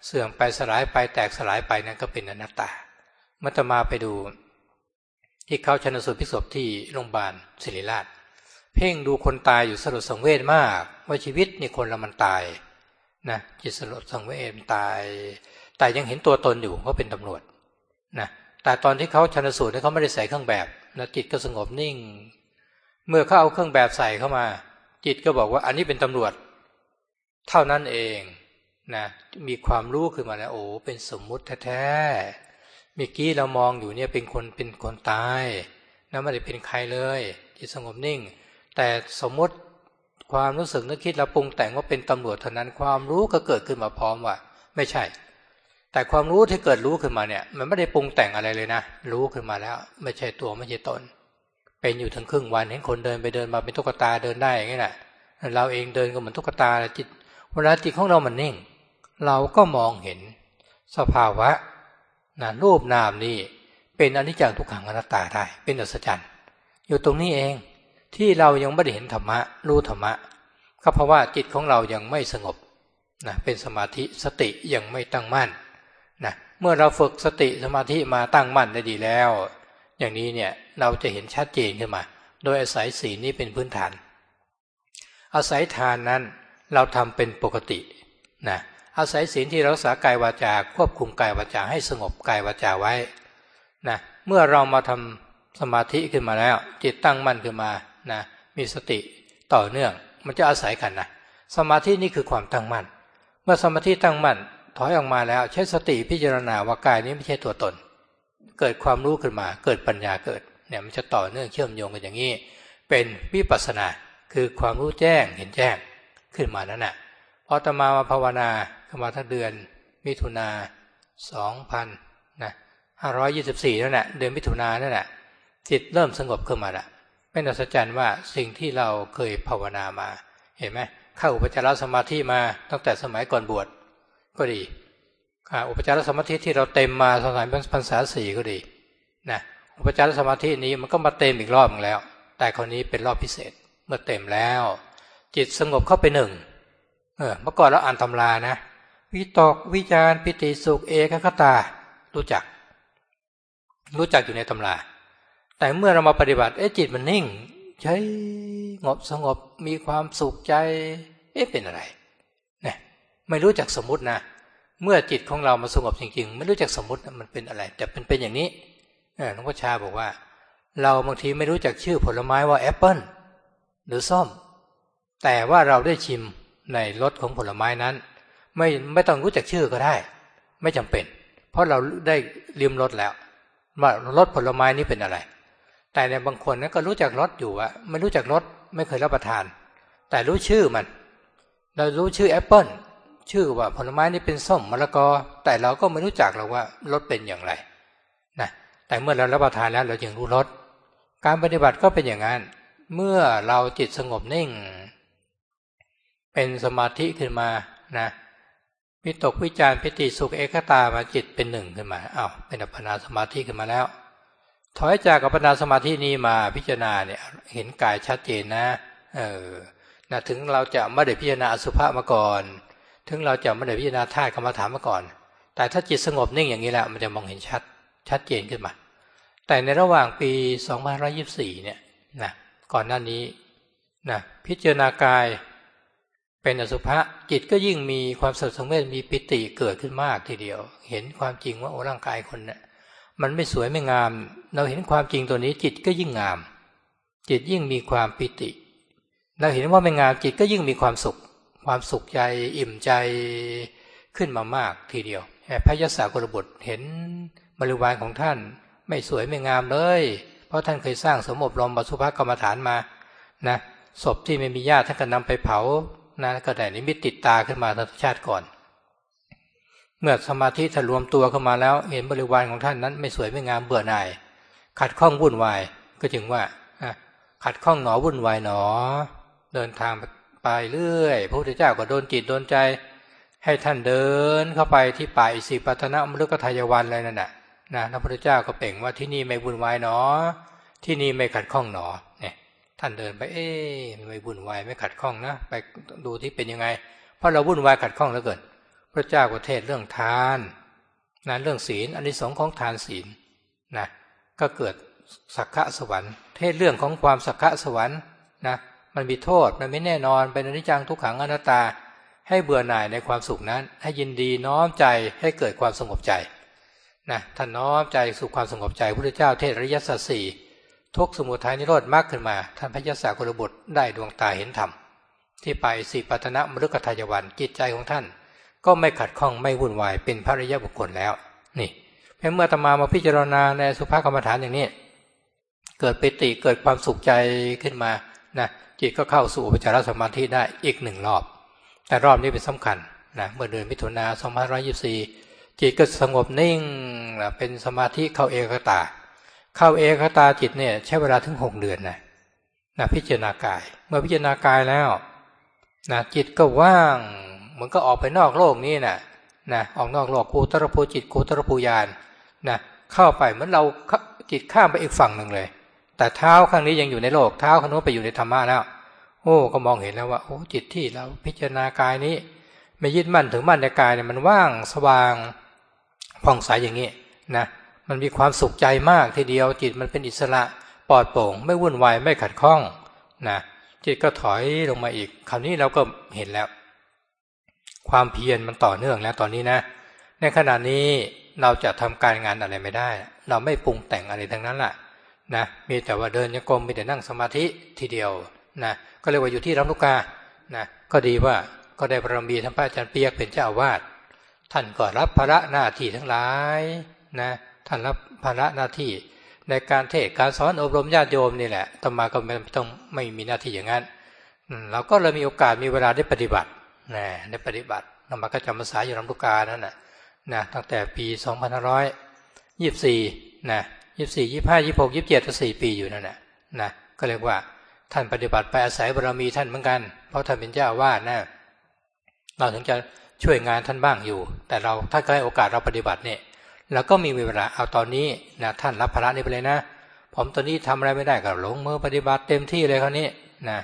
Speaker 1: เสื่อมไปสลายไปแตกสลายไปนั่นก็เป็นอนัตตาเมื่ออาตมาไปดูที่เขาชันสูตรพลิกศพที่โรงพยาบาลศิริราชเพ่งดูคนตายอยู่สลดสังเวชมากว่าชีวิตนี่คนละมันตายนะจิตสลดสังเวชตายแต่ยังเห็นตัวตนอยู่ว่าเป็นตำรวจนะแต่ตอนที่เขาชันสูตรเขาไม่ได้ใส่เครื่องแบบนะจิตก็สงบนิ่งเมื่อเขาเอาเครื่องแบบใส่เข้ามาจิตก็บอกว่าอันนี้เป็นตำรวจเท่านั้นเองนะมีความรู้ขึ้นมาแล้วโอ้เป็นสมมุติแท้ๆเมื่อกี้เรามองอยู่เนี่ยเป็นคนตายนะไม่ได้เป็นใครเลยจิตสงบนิ่งแต่สมมติความรู้สึกนึกคิดเราปรุงแต่งว่าเป็นตำรวจเท่านั้นความรู้ก็เกิดขึ้นมาพร้อมว่าไม่ใช่แต่ความรู้ที่เกิดรู้ขึ้นมาเนี่ยมันไม่ได้ปรุงแต่งอะไรเลยนะรู้ขึ้นมาแล้วไม่ใช่ตัวไม่ใช่ตนเป็นอยู่ถึงครึ่งวันเห็นคนเดินไปเดินมาเป็นตุ๊กตาเดินได้อย่างนี้แหละเราเองเดินก็เหมือนตุ๊กตาจิตเวลาจิตของเรามันนิ่งเราก็มองเห็นสภาวะนะรูปนามนี่เป็นอนิจจังทุกขังอนัตตาได้เป็นอัศจรรย์อยู่ตรงนี้เองที่เรายังไม่ได้เห็นธรรมะรู้ธรรมะก็เพราะว่าจิตของเรายังไม่สงบนะเป็นสมาธิสติยังไม่ตั้งมั่นนะเมื่อเราฝึกสติสมาธิมาตั้งมั่นได้ดีแล้วอย่างนี้เนี่ยเราจะเห็นชัดเจนขึ้นมาโดยอาศัยศีลนี้เป็นพื้นฐานอาศัยทานนั้นเราทำเป็นปกตินะอาศัยศีลที่รักษากายวาจาควบคุมกายวาจาให้สงบกายวาจาไว้นะเมื่อเรามาทำสมาธิขึ้นมาแล้วจิตตั้งมั่นขึ้นมานะมีสติต่อเนื่องมันจะอาศัยกันนะสมาธินี่คือความตั้งมั่นเมื่อสมาธิตั้งมั่นถอยออกมาแล้วใช้สติพิจารณาว่ากายนี้ไม่ใช่ตัวตนเกิดความรู้ขึ้นมาเกิดปัญญาเกิดเนี่ยมันจะต่อเนื่องเชื่อมโยงกันอย่างนี้เป็นวิปัสสนาคือความรู้แจ้งเห็นแจ้งขึ้นมานั่นแหละพออาตมาภาวนาขึ้นมาทั้งเดือนมิถุนา2524นั่นแหละเดือนมิถุนานั่นแหละจิตเริ่มสงบขึ้นมาละเป็นอัศจรรย์ว่าสิ่งที่เราเคยภาวนามาเห็นไหมเข้าอุปจารสมาธิมาตั้งแต่สมัยก่อนบวชก็ดีอุปจารสมาธิที่เราเต็มมาสมัยพรรษา4ก็ดีนะอุปจารสมาธินี้มันก็มาเต็มอีกรอบนึงแล้วแต่คราวนี้เป็นรอบพิเศษเมื่อเต็มแล้วจิตสงบเข้าไปหนึ่งเมื่อก่อนเราอ่านตำรานะวิตกวิจารปิติสุขเอกคตารู้จักอยู่ในตำราแต่เมื่อเรามาปฏิบัติจิตมันนิ่งใช้สงบมีความสุขใจเป็นอะไรเนี่ยไม่รู้จักสมมุตินะเมื่อจิตของเรามาสงบจริงๆไม่รู้จักสมมุติมันเป็นอะไรแต่เป็นอย่างนี้หลวงพ่อชาบอกว่าเราบางทีไม่รู้จักชื่อผลไม้ว่าแอปเปิ้ลหรือส้มแต่ว่าเราได้ชิมในรสของผลไม้นั้นไม่ต้องรู้จักชื่อก็ได้ไม่จำเป็นเพราะเราได้ลิ้มรสแล้วว่ารสผลไม้นี้เป็นอะไรแต่ในบางคนนั้นก็รู้จักรสอยู่อะไม่รู้จักรสไม่เคยรับประทานแต่รู้ชื่อมันเรารู้ชื่อแอปเปิ้ลชื่อว่าผลไม้นี้เป็นส้มมะละกอแต่เราก็ไม่รู้จักหรอกว่ารสเป็นอย่างไรนะแต่เมื่อเรารับประทานแล้วเราจึงรู้รสการปฏิบัติก็เป็นอย่างนั้นเมื่อเราจิตสงบนิ่งเป็นสมาธิขึ้นมานะวิตกวิจารปิติสุขเอกตามาจิตเป็นหนึ่งขึ้นมาเป็นอัปปนาสมาธิขึ้นมาแล้วถอยจากอัปปนาสมาธินี้มาพิจารณาเนี่ยเห็นกายชัดเจนนะถึงเราจะไม่ได้พิจารณาอสุภะมาก่อนถึงเราจะไม่ได้พิจารณาธาตุกรรมฐานมาก่อนแต่ถ้าจิตสงบนิ่งอย่างนี้แหละมันจะมองเห็นชัดเจนขึ้นมาแต่ในระหว่างปี2524เนี่ยนะก่อนหน้านี้นะพิจารณากายเป็นอสุภะจิตก็ยิ่งมีความสลดสังเวชมีปิติเกิดขึ้นมากทีเดียวเห็นความจริงว่าร่างกายคนเนี่ยมันไม่สวยไม่งามเราเห็นความจริงตัวนี้จิตก็ยิ่งงามจิตยิ่งมีความปิติเราเห็นว่าไม่งามจิตก็ยิ่งมีความสุขใจอิ่มใจขึ้นมามากทีเดียวพระยศกุลบุตรเห็นบริวารของท่านไม่สวยไม่งามเลยเพราะท่านเคยสร้างสมอบรมอสุภกรรมฐานมานะศพที่ไม่มีญาติท่านก็นำไปเผานะก็ได้นิมิตติดตาขึ้นมาตั้งแต่ชาติก่อนเมื่อสมาธิถ้ารวมตัวเข้ามาแล้วเห็นบริวารของท่านนั้นไม่สวยไม่งามเบื่อหน่ายขัดข้องวุ่นวายก็จึงว่าขัดข้องหนอวุ่นวายหนอเดินทางไปเรื่อยพระพุทธเจ้าก็โดนจิตโดนใจให้ท่านเดินเข้าไปที่ป่าอิสิปตนมฤคทายวันเลยนั่นน่ะนะพระพุทธเจ้าก็เปล่งว่าที่นี่ไม่วุ่นวายหนอที่นี่ไม่ขัดข้องหนอเนี่ยท่านเดินไปไม่วุ่นวายไม่ขัดข้องนะไปดูที่เป็นยังไงเพราะเราวุ่นวายขัดข้องเหลือเกินพระเจ้าก็เทศเรื่องทานนะเรื่องศีลอานิสงส์ของทานศีลนะก็เกิดสักขะสวรรค์เทศเรื่องของความสักขะสวรรค์นะมันมีโทษมันไม่แน่นอนเป็นอนิจจังทุกขังอนัตตาให้เบื่อหน่ายในความสุขนั้นให้ยินดีน้อมใจให้เกิดความสงบใจนะท่านน้อมใจสู่ความสงบใจพระพุทธเจ้าเทศอริยสัจสี่ทุกข์สมุทัยนิโรธมรรคขึ้นมาท่านพระยศกุลบุตรได้ดวงตาเห็นธรรมที่ไปสีปัตนะมฤคทายวันจิตใจของท่านก็ไม่ขัดข้องไม่วุ่นวายเป็นพระอริยบุคคลแล้วนี่เมื่ออาตมาพิจารณาในสุภกรรมฐานอย่างนี้เกิดปิติเกิดความสุขใจขึ้นมานะจิตก็เข้าสู่อุปจารสมาธิได้อีก1 รอบแต่รอบนี้เป็นสำคัญนะเมื่อเดือนมิถุนายน2524จิตก็สงบนิ่งเป็นสมาธิเข้าเอกคตาจิตเนี่ยใช้เวลาถึง6 เดือนนะพิจารณากายเมื่อพิจารณากายแล้วนะจิตก็ว่างเหมือนก็ออกไปนอกโลกนี้นะออกนอกโลกคูตรภูจิตคูตรภูญาณนะเข้าไปเหมือนเราจิตข้ามไปอีกฝั่งหนึ่งเลยแต่เท้าข้างนี้ยังอยู่ในโลกเท้าข้างโน้นไปอยู่ในธรรมะแล้วโอ้ก็มองเห็นแล้วว่าโอ้จิตที่เราพิจารณากายนี้ไม่ยึดมั่นถึงมั่นในกายเนี่ยมันว่างสว่างผ่องใสอย่างนี้นะมันมีความสุขใจมากทีเดียวจิตมันเป็นอิสระปลอดโปร่งไม่วุ่นวายไม่ขัดข้องนะจิตก็ถอยลงมาอีกคราวนี้เราก็เห็นแล้วความเพียรมันต่อเนื่องแล้วตอนนี้นะในขณะนี้เราจะทำการงานอะไรไม่ได้เราไม่ปรุงแต่งอะไรทั้งนั้นแหละนะมีแต่ว่าเดินโยกมมีแต่นั่งสมาธิทีเดียวนะก็เรียกว่าอยู่ที่ลำลูกกานะก็ดีว่าก็ได้บารมีท่านพระอาจารย์เปียกเป็นเจ้าอาวาสท่านก็รับภาระหน้าที่ทั้งหลายนะท่านรับภาระหน้าที่ในการเทศการสอนอบรมญาติโยมนี่แหละต่อมาก็ไม่มีหน้าที่อย่างนั้นเราก็เลยมีโอกาสมีเวลาได้ปฏิบัตินะได้ปฏิบัติต่อมาก็จำพรรษาอยู่ลำลูกกานั่นนะตั้งแต่ปี2524นะ24 25 26 27 4 ปีอยู่นั่นนะก็เรียกว่าท่านปฏิบัติไปอาศัยบารมีท่านเหมือนกันเพราะท่านเป็นเจ้าอาวาสนะเราถึงจะช่วยงานท่านบ้างอยู่แต่เราถ้าให้โอกาสเราปฏิบัติเนี่ยเราก็มีเวลาเอาตอนนี้นะท่านรับภาระนี้ไปเลยนะผมตอนนี้ทำอะไรไม่ได้ก็ลงมือปฏิบัติเต็มที่เลยคราวนี้นะ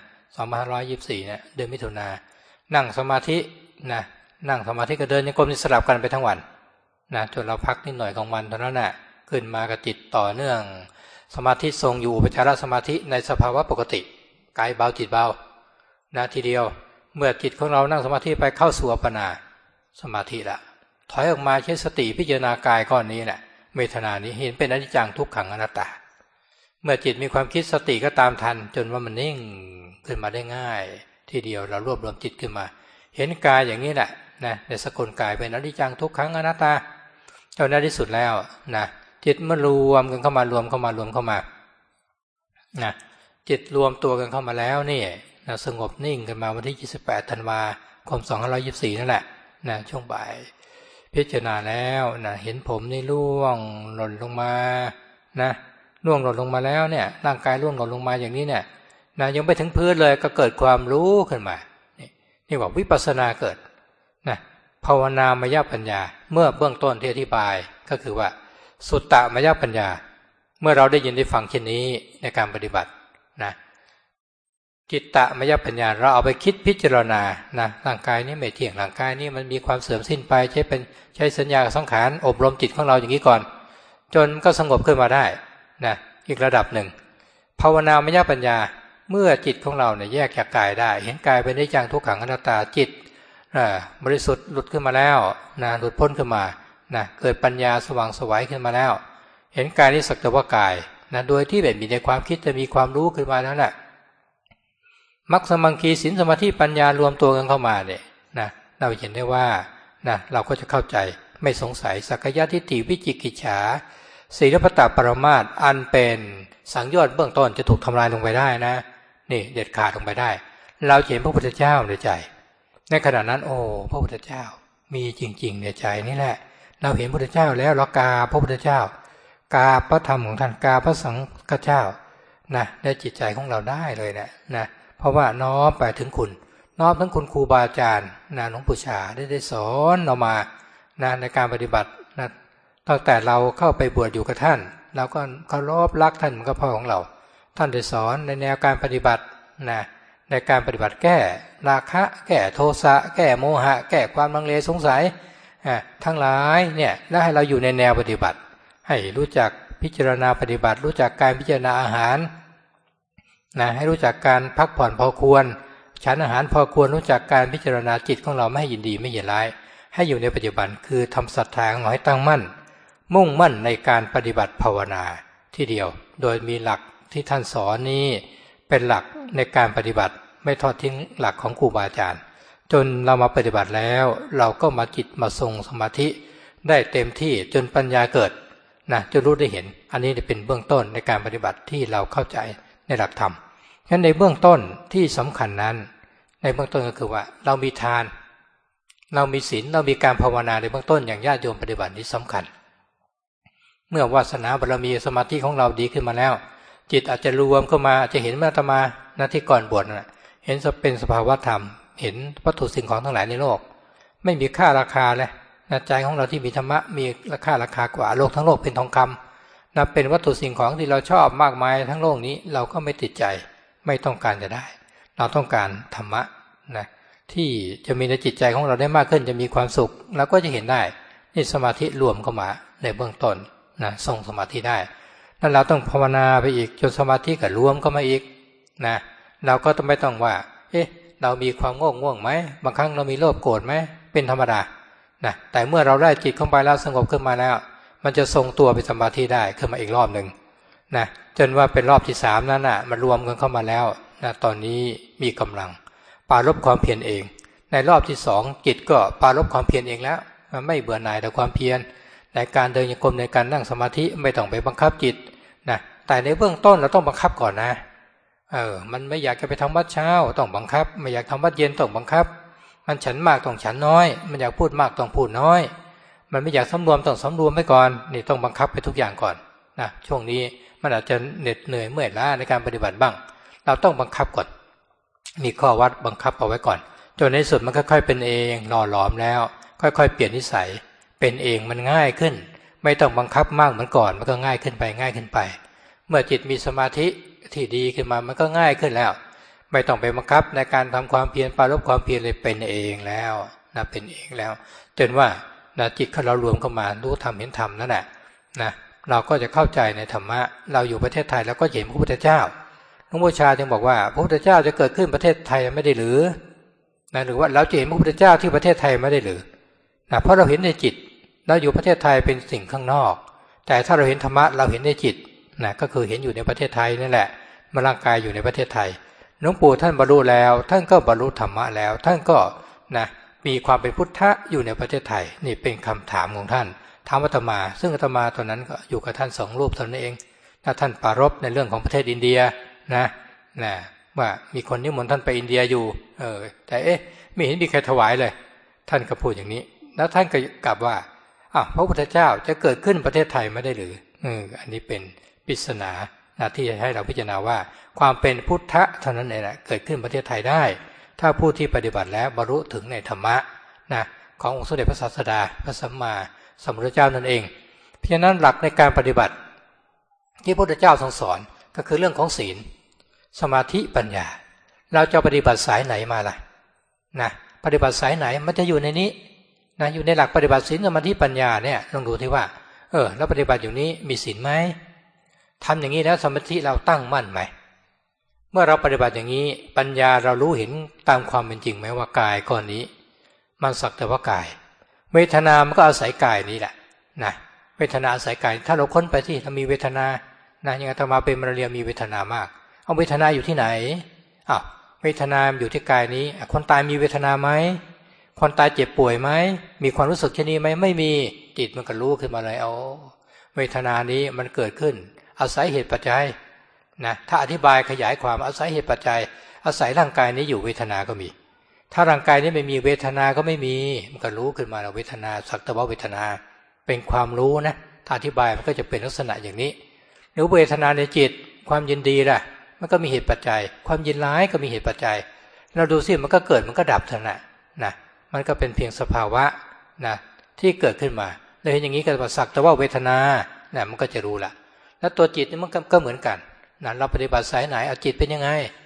Speaker 1: 2524เนี่ยเดือนมิถุนายนนั่งสมาธินะนั่งสมาธิก็เดินโยกมนี่สลับกันไปทั้งวันนะจนเราพักนิดหน่อยของวันเท่านั้นน่ะขึ้นมากับจิตต่อเนื่องสมาธิทรงอยู่อุปจารสมาธิในสภาวะปกติกายเบาจิตเบานะทีเดียวเมื่อจิตของเรานั่งสมาธิไปเข้าสู่อัปปนาสมาธิละถอยออกมาใช้สติพิจารณากายก้อนนี้แหละเวทนานี้เห็นเป็นอนิจจังทุกขังอนัตตาเมื่อจิตมีความคิดสติก็ตามทันจนว่ามันนิ่งขึ้นมาได้ง่ายทีเดียวเรารวบรวมจิตขึ้นมาเห็นกายอย่างนี้แหละนะในสกุลกายเป็นอนิจจังทุกขังอนัตตาจนในที่สุดแล้วนะจิตมันรวมกันเข้ามารวมเข้ามานะจิตรวมตัวกันเข้ามาแล้วนี่นะสงบนิ่งกันมาวันที่28 ธันวาคม 2524นั่นแหละนะช่วงบ่ายพิจารณาแล้วนะเห็นผมนี่ร่วงหล่นลงมานะร่วงหล่นลงมาแล้วเนี่ยร่างกายร่วงหล่นลงมาอย่างนี้เนี่ยนะยังไม่ถึงพื้นเลยก็เกิดความรู้ขึ้นมานี่ว่าวิปัสสนาเกิดนะภาวนามยปัญญาเมื่อเบื้องต้นที่อธิบายก็คือว่าสุตตมยปัญญาเมื่อเราได้ยินได้ฟังเช่นนี้ในการปฏิบัตินะจิตตมยปัญญาเราเอาไปคิดพิจารณานะร่างกายนี้ไม่เที่ยงร่างกายนี้มันมีความเสื่อมสิ้นไปใช้สัญญาสังขารอบรมจิตของเราอย่างนี้ก่อนจนก็สงบขึ้นมาได้นะอีกระดับหนึ่งภาวนามยปัญญาเมื่อจิตของเราเนี่ยแยกจากกายได้เห็นกายเป็นอนิจจังทุกขังอนัตตาจิตบริสุทธิ์หลุดขึ้นมาแล้วนะหลุดพ้นขึ้นมานะเกิดปัญญาสว่างไสวขึ้นมาแล้วเห็นกายนี้สักแต่ว่ากายนะโดยที่แบบมีในความคิดจะมีความรู้ขึ้นมานั่นแหละมรรคสมังคีศีลสมาธิปัญญารวมตัวกันเข้ามาเนี่ยนะเราเห็นได้ว่านะเราก็จะเข้าใจไม่สงสัยสักยะทิฏฐิวิจิกิจฉาศีลพัตตปรมาสน์อันเป็นสังโยชน์เบื้องต้นจะถูกทำลายลงไปได้นะนี่เด็ดขาดลงไปได้เราเห็นพระพุทธเจ้าในใจในขณะนั้นโอ้พระพุทธเจ้ามีจริงๆในใจนี่แหละเราเห็นพระพุทธเจ้าแล้วเรากราบพระพุทธเจ้ากราบพระธรรมของท่านกราบพระสังฆเจ้านะในจิตใจของเราได้เลยนะเพราะว่าน้อมไปถึงคุณน้อมทั้งคุณครูบาอาจารย์นะหลวงปู่ชาได้สอนเรามานะในการปฏิบัตินะตั้งแต่เราเข้าไปบวชอยู่กับท่านเราก็เคารพรักท่านเหมือนกับพ่อของเราท่านได้สอนในแนวการปฏิบัตินะในการปฏิบัติแก้ราคะแก้โทสะแก้โมหะแก้ความลังเลสงสัยทั้งหลายเนี่ยและให้เราอยู่ในแนวปฏิบัติให้รู้จักพิจารณาปฏิบัติรู้จักการพิจารณาอาหารนะให้รู้จักการพักผ่อนพอควรฉันอาหารพอควรรู้จักการพิจารณาจิตของเราไม่ให้ยินดีไม่ยินร้ายให้อยู่ในปัจจุบันคือทำศรัทธาของเราให้ตั้งมั่นมุ่งมั่นในการปฏิบัติภาวนาที่เดียวโดยมีหลักที่ท่านสอนนี้เป็นหลักในการปฏิบัติไม่ทอดทิ้งหลักของครูบาอาจารย์จนเรามาปฏิบัติแล้วเราก็มาจิตมาทรงสมาธิได้เต็มที่จนปัญญาเกิดนะจนรู้ได้เห็นอันนี้เป็นเบื้องต้นในการปฏิบัติที่เราเข้าใจในหลักธรรมฉะนั้นในเบื้องต้นที่สำคัญนั้นในเบื้องต้นก็คือว่าเรามีทานเรามีศีลเรามีการภาวนาในเบื้องต้นอย่างญาติโยมปฏิบัตินี้สำคัญเมื่อวาสนาบารมีสมาธิของเราดีขึ้นมาแล้วจิตอาจจะรวมเข้ามาจะเห็นอาตมาณที่ก่อนบวชนะเห็นเป็นสภาวะธรรมเห็นวัตถุสิ่งของทั้งหลายในโลกไม่มีค่าราคาเลยใจของเราที่มีธรรมะมีราคากว่าโลกทั้งโลกเป็นทองคำนะเป็นวัตถุสิ่งของที่เราชอบมากมายทั้งโลกนี้เราก็ไม่ติดใจไม่ต้องการจะได้เราต้องการธรรมะนะที่จะมีในจิตใจของเราได้มากขึ้นจะมีความสุขเราก็จะเห็นได้นี่สมาธิรวมเข้ามาในเบื้องต้นนะทรงสมาธิได้นั่นเราต้องภาวนาไปอีกจนสมาธิก็รวมเข้ามาอีกนะเราก็ต้องไม่ต้องว่าเรามีความง่วงไหมบางครั้งเรามีโลภโกรธไหมเป็นธรรมดานะแต่เมื่อเราได้จิตเข้าไปแล้วสงบขึ้นมาแล้วมันจะทรงตัวเป็นสมาธิได้ขึ้นมาอีกรอบหนึ่งนะจนว่าเป็นรอบที่3นั้นน่ะมันรวมกันเข้ามาแล้วนะตอนนี้มีกำลังปรารภความเพียรเองในรอบที่2จิตก็ปรารภความเพียรเองแล้วมันไม่เบื่อหน่ายต่อความเพียรในการเดินโยกมในการนั่งสมาธิไม่ต้องไปบังคับจิตนะแต่ในเบื้องต้นเราต้องบังคับก่อนนะมันไม่อยากจะไปทำวัดเช้าต้องบังคับไม่อยากทำวัดเย็นต้องบังคับมันฉันมากต้องฉันน้อยมันอยากพูดมากต้องพูดน้อยมันไม่อยากสำรวมต้องสำรวมไว้ก่อนนี่ต้องบังคับไปทุกอย่างก่อนนะช่วงนี้มันอาจจะเหน็ดเหนื่อยเมื่อยล้าในการปฏิบัติบ้างเราต้องบังคับก่อนมีข้อวัดบังคับเอาไว้ก่อนจนในสุดมันค่อยๆเป็นเองหล่อหลอมแล้วค่อยๆเปลี่ยนนิสัยเป็นเองมันง่ายขึ้นไม่ต้องบังคับมากเหมือนก่อนมันก็ง่ายขึ้นไปง่ายขึ้นไปเมื่อจิตมีสมาธิที่ดีขึ้นมามันก็ง่ายขึ้นแล้วไม่ต้องไปบังคับในการทำความเพียรปรารภความเพียรเลยเป็นเองแล้วนะเป็นเองแล้วจนว่านะจิตของเรารวมเข้ามารู้ธรรมเห็นธรรมนั่นแหละนะเราก็จะเข้าใจในธรรมะเราอยู่ประเทศไทยแล้วก็เห็นพระพุทธเจ้าหลวงพ่อชาจึงบอกว่าพระพุทธเจ้าจะเกิดขึ้นประเทศไทยไม่ได้หรือนะหรือว่าเราจะเห็นพระพุทธเจ้าที่ประเทศไทยไม่ได้หรือนะเพราะเราเห็นในจิตเราอยู่ประเทศไทยเป็นสิ่งข้างนอกแต่ถ้าเราเห็นธรรมะเราเห็นในจิตนะก็คือเห็นอยู่ในประเทศไทยนั่นแหละมาร่างกายอยู่ในประเทศไทยหลวงปู่ท่านบรรลุแล้วท่านก็บรรลุธรรมะแล้วท่านก็นะมีความเป็นพุทธะอยู่ในประเทศไทยนี่เป็นคำถามของท่านถามอาตมาซึ่งอาตมาตอนนั้นก็อยู่กับท่าน2 รูปเท่านั้นเองถ้าท่านปรารภในเรื่องของประเทศอินเดียนะว่ามีคนนิมนต์ท่านไปอินเดียอยู่แต่ไม่เห็นมีใครถวายเลยท่านก็พูดอย่างนี้แล้วท่านก็กลับว่าพระพุทธเจ้าจะเกิดขึ้นประเทศไทยไม่ได้หรืออันนี้เป็นปริศนาที่จะให้เราพิจารณาว่าความเป็นพุทธะเท่านั้นเองเกิดขึ้นประเทศไทยได้ถ้าผู้ที่ปฏิบัติแล้วบรรลุถึงในธรรมะนะขององค์สมเด็จพระศาสดาพระสัมมาสัมพุทธเจ้านั่นเองเพราะฉะนั้นหลักในการปฏิบัติที่พระพุทธเจ้าทรงสอนก็คือเรื่องของศีลสมาธิปัญญาเราจะปฏิบัติสายไหนมาล่ะนะปฏิบัติสายไหนมันจะอยู่ในนี้นะอยู่ในหลักปฏิบัติศีลสมาธิปัญญาเนี่ยลองดูที่ว่าแล้วปฏิบัติอยู่นี้มีศีลไหมทำอย่างนี้แล้วสมาธิเราตั้งมั่นไหมเมื่อเราปฏิบัติอย่างนี้ปัญญาเรารู้เห็นตามความเป็นจริงไหมว่ากายก้อนนี้มันสักแต่ว่ากายเวทนามันก็อาศัยกายนี้แหละนะเวทนาอาศัยกายถ้าเราค้นไปที่เรามีเวทนานะอย่างอาตมาเป็นมรเรียมีเวทนามากเอาเวทนาอยู่ที่ไหนเวทนาอยู่ที่กายนี้คนตายมีเวทนาไหมคนตายเจ็บป่วยไหมมีความรู้สึกเช่นนี้ไหมไม่มีจิตมันก็รู้ขึ้นมาเลยเวทนานี้มันเกิดขึ้นอาศัยเหตุปัจจัยนะถ้าอธิบายขยายความอาศัยเหตุปัจจัยอาศัยร่างกายนี้อยู่เวทนาก็มีถ้าร่างกายนี้ไม่มีเวทนาก็ไม่มีมันก็รู้ขึ้นมาแล้วเวทนาสักแต่ว่าเวทนาเป็นความรู้นะถ้าอธิบายมันก็จะเป็นลักษณะอย่างนี้หรือเวทนาในจิตความยินดีล่ะมันก็มีเหตุปัจจัยความยินร้ายก็มีเหตุปัจจัยเราดูสิมันก็เกิดมันก็ดับเท่านั้นนะมันก็เป็นเพียงสภาวะนะที่เกิดขึ้นมาเลยเห็นอย่างนี้ก็สักแต่ว่าเวทนานะมันก็จะรู้ละแล้วตัวจิตนี่มันก็เหมือนกันนะเราปฏิบัติสายไหนเอาจิตเป็นยังไง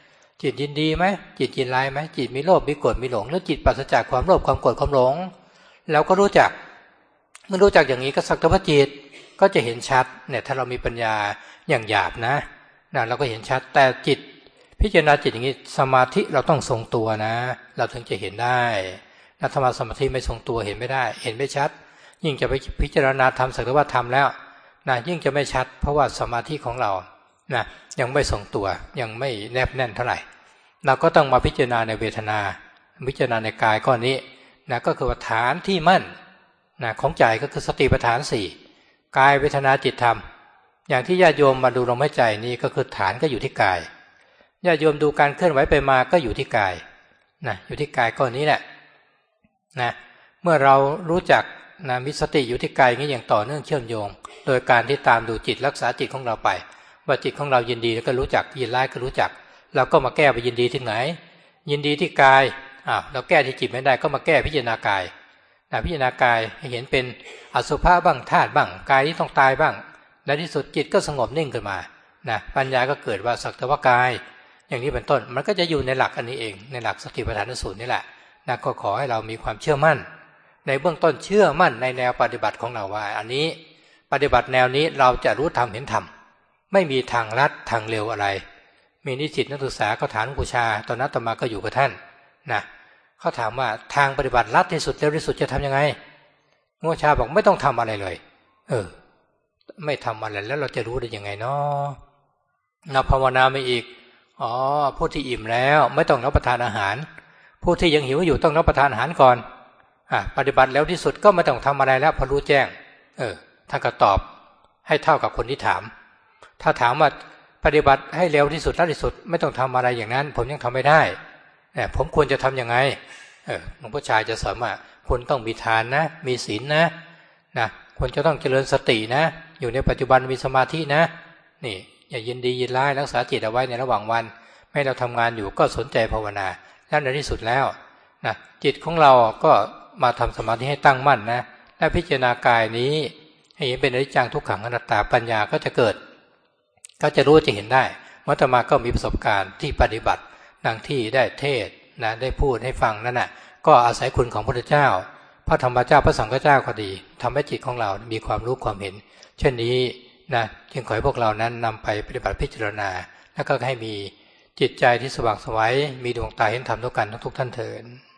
Speaker 1: จิตยินดีไหมจิตยินร้ายไหมจิตมีโลภมีโกรธมีหลงแล้วจิตปราศจากความโลภความโกรธความหลงเราก็รู้จักเมื่อรู้จักอย่างนี้ก็สักแต่ว่าจิตก็จะเห็นชัดเนี่ยถ้าเรามีปัญญาอย่างหยาบนะเราก็เห็นชัดแต่จิตพิจารณาจิตอย่างนี้สมาธิเราต้องทรงตัวนะเราถึงจะเห็นได้ถ้าสมาธิไม่ทรงตัวเห็นไม่ได้เห็นไม่ชัดยิ่งจะไปพิจารณาธรรมสักแต่ว่าธรรมแล้วยิ่งจะไม่ชัดเพราะว่าสมาธิของเรายังไม่ทรงตัวยังไม่แนบแน่นเท่าไหร่เราก็ต้องมาพิจารณาในเวทนาพิจารณาในกายก้อนนี้ก็คือว่าฐานที่มั่นของใจก็คือสติปัฏฐาน4กายเวทนาจิตธรรมอย่างที่ญาติโยมมาดูลมหายใจนี่ก็คือฐานก็อยู่ที่กายญาติโยมดูการเคลื่อนไหวไปมาก็อยู่ที่กายอยู่ที่กายก้อนนี้แหละเมื่อเรารู้จักมีสติอยู่ที่กายอย่างนี้อย่างต่อเนื่องเชื่อมโยงโดยการที่ตามดูจิตรักษาจิตของเราไปว่าจิตของเรายินดีแล้วก็รู้จักยินร้ายก็รู้จักเราก็มาแก้ไปยินดีที่ไหนยินดีที่กายเราแก้ที่จิตไม่ได้ก็มาแก้พิจารณากายพิจารณากายให้เห็นเป็นอสุภะบ้างธาตุบ้างกายที่ต้องตายบ้างและที่สุดจิตก็สงบนิ่งขึ้นมาปัญญาก็เกิดว่าสักแต่ว่ากายอย่างนี้เป็นต้นมันก็จะอยู่ในหลักอันนี้เองในหลักสติปัฏฐานสูตรนี่แหละก็ขอให้เรามีความเชื่อมั่นในเบื้องต้นเชื่อมั่นในแนวปฏิบัติของเราว่าอันนี้ปฏิบัติแนวนี้เราจะรู้ธรรมเห็นธรรมไม่มีทางลัดทางเร็วอะไรมีนิสิตนักศึกษาเขาถามบูชาตอนนั้นอาตมาก็อยู่กับท่านเขาถามว่าทางปฏิบัติลัดที่สุดเร็วที่สุดจะทำยังไงบูชาบอกไม่ต้องทำอะไรเลยไม่ทำอะไรแล้วเราจะรู้ได้ยังไงเนาะภาวนาไม่อีกผู้ที่อิ่มแล้วไม่ต้องรับประทานอาหารผู้ที่ยังหิวอยู่ต้องรับประทานอาหารก่อนปฏิบัติแล้วที่สุดก็ไม่ต้องทำอะไรแล้วพอรู้แจ้งท่านก็ตอบให้เท่ากับคนที่ถามถ้าถามว่าปฏิบัติให้เร็วที่สุดลัดที่สุดไม่ต้องทำอะไรอย่างนั้นผมยังทำไม่ได้ผมควรจะทำยังไงหลวงพ่อชายจะสอนว่าคุณต้องมีทานนะมีศีลนะควรจะต้องเจริญสตินะอยู่ในปัจจุบันมีสมาธินะนี่อย่ายินดียินร้ายรักษาจิตเอาไว้ในระหว่างวันให้เราทำงานอยู่ก็สนใจภาวนาและในที่สุดแล้วจิตของเราก็มาทำสมาธิให้ตั้งมั่นนะและพิจารณากายนี้ให้เห็นเป็นอนิจจังทุกขังอนัตตาปัญญาก็จะเกิดก็จะรู้จะเห็นได้อาตมาก็มีประสบการณ์ที่ปฏิบัติดังที่ได้เทศได้พูดให้ฟังนั่นก็อาศัยคุณของพระพุทธเจ้าพระธรรมเจ้าพระสังฆเจ้าก็ดีทำให้จิตของเรามีความรู้ความเห็นเช่นนี้จึงขอให้พวกเรานั้นนำไปปฏิบัติพิจารณาแล้วก็ให้มีจิตใจที่สว่างไสวมีดวงตาเห็นธรรมทุกกันทุกท่านเถิด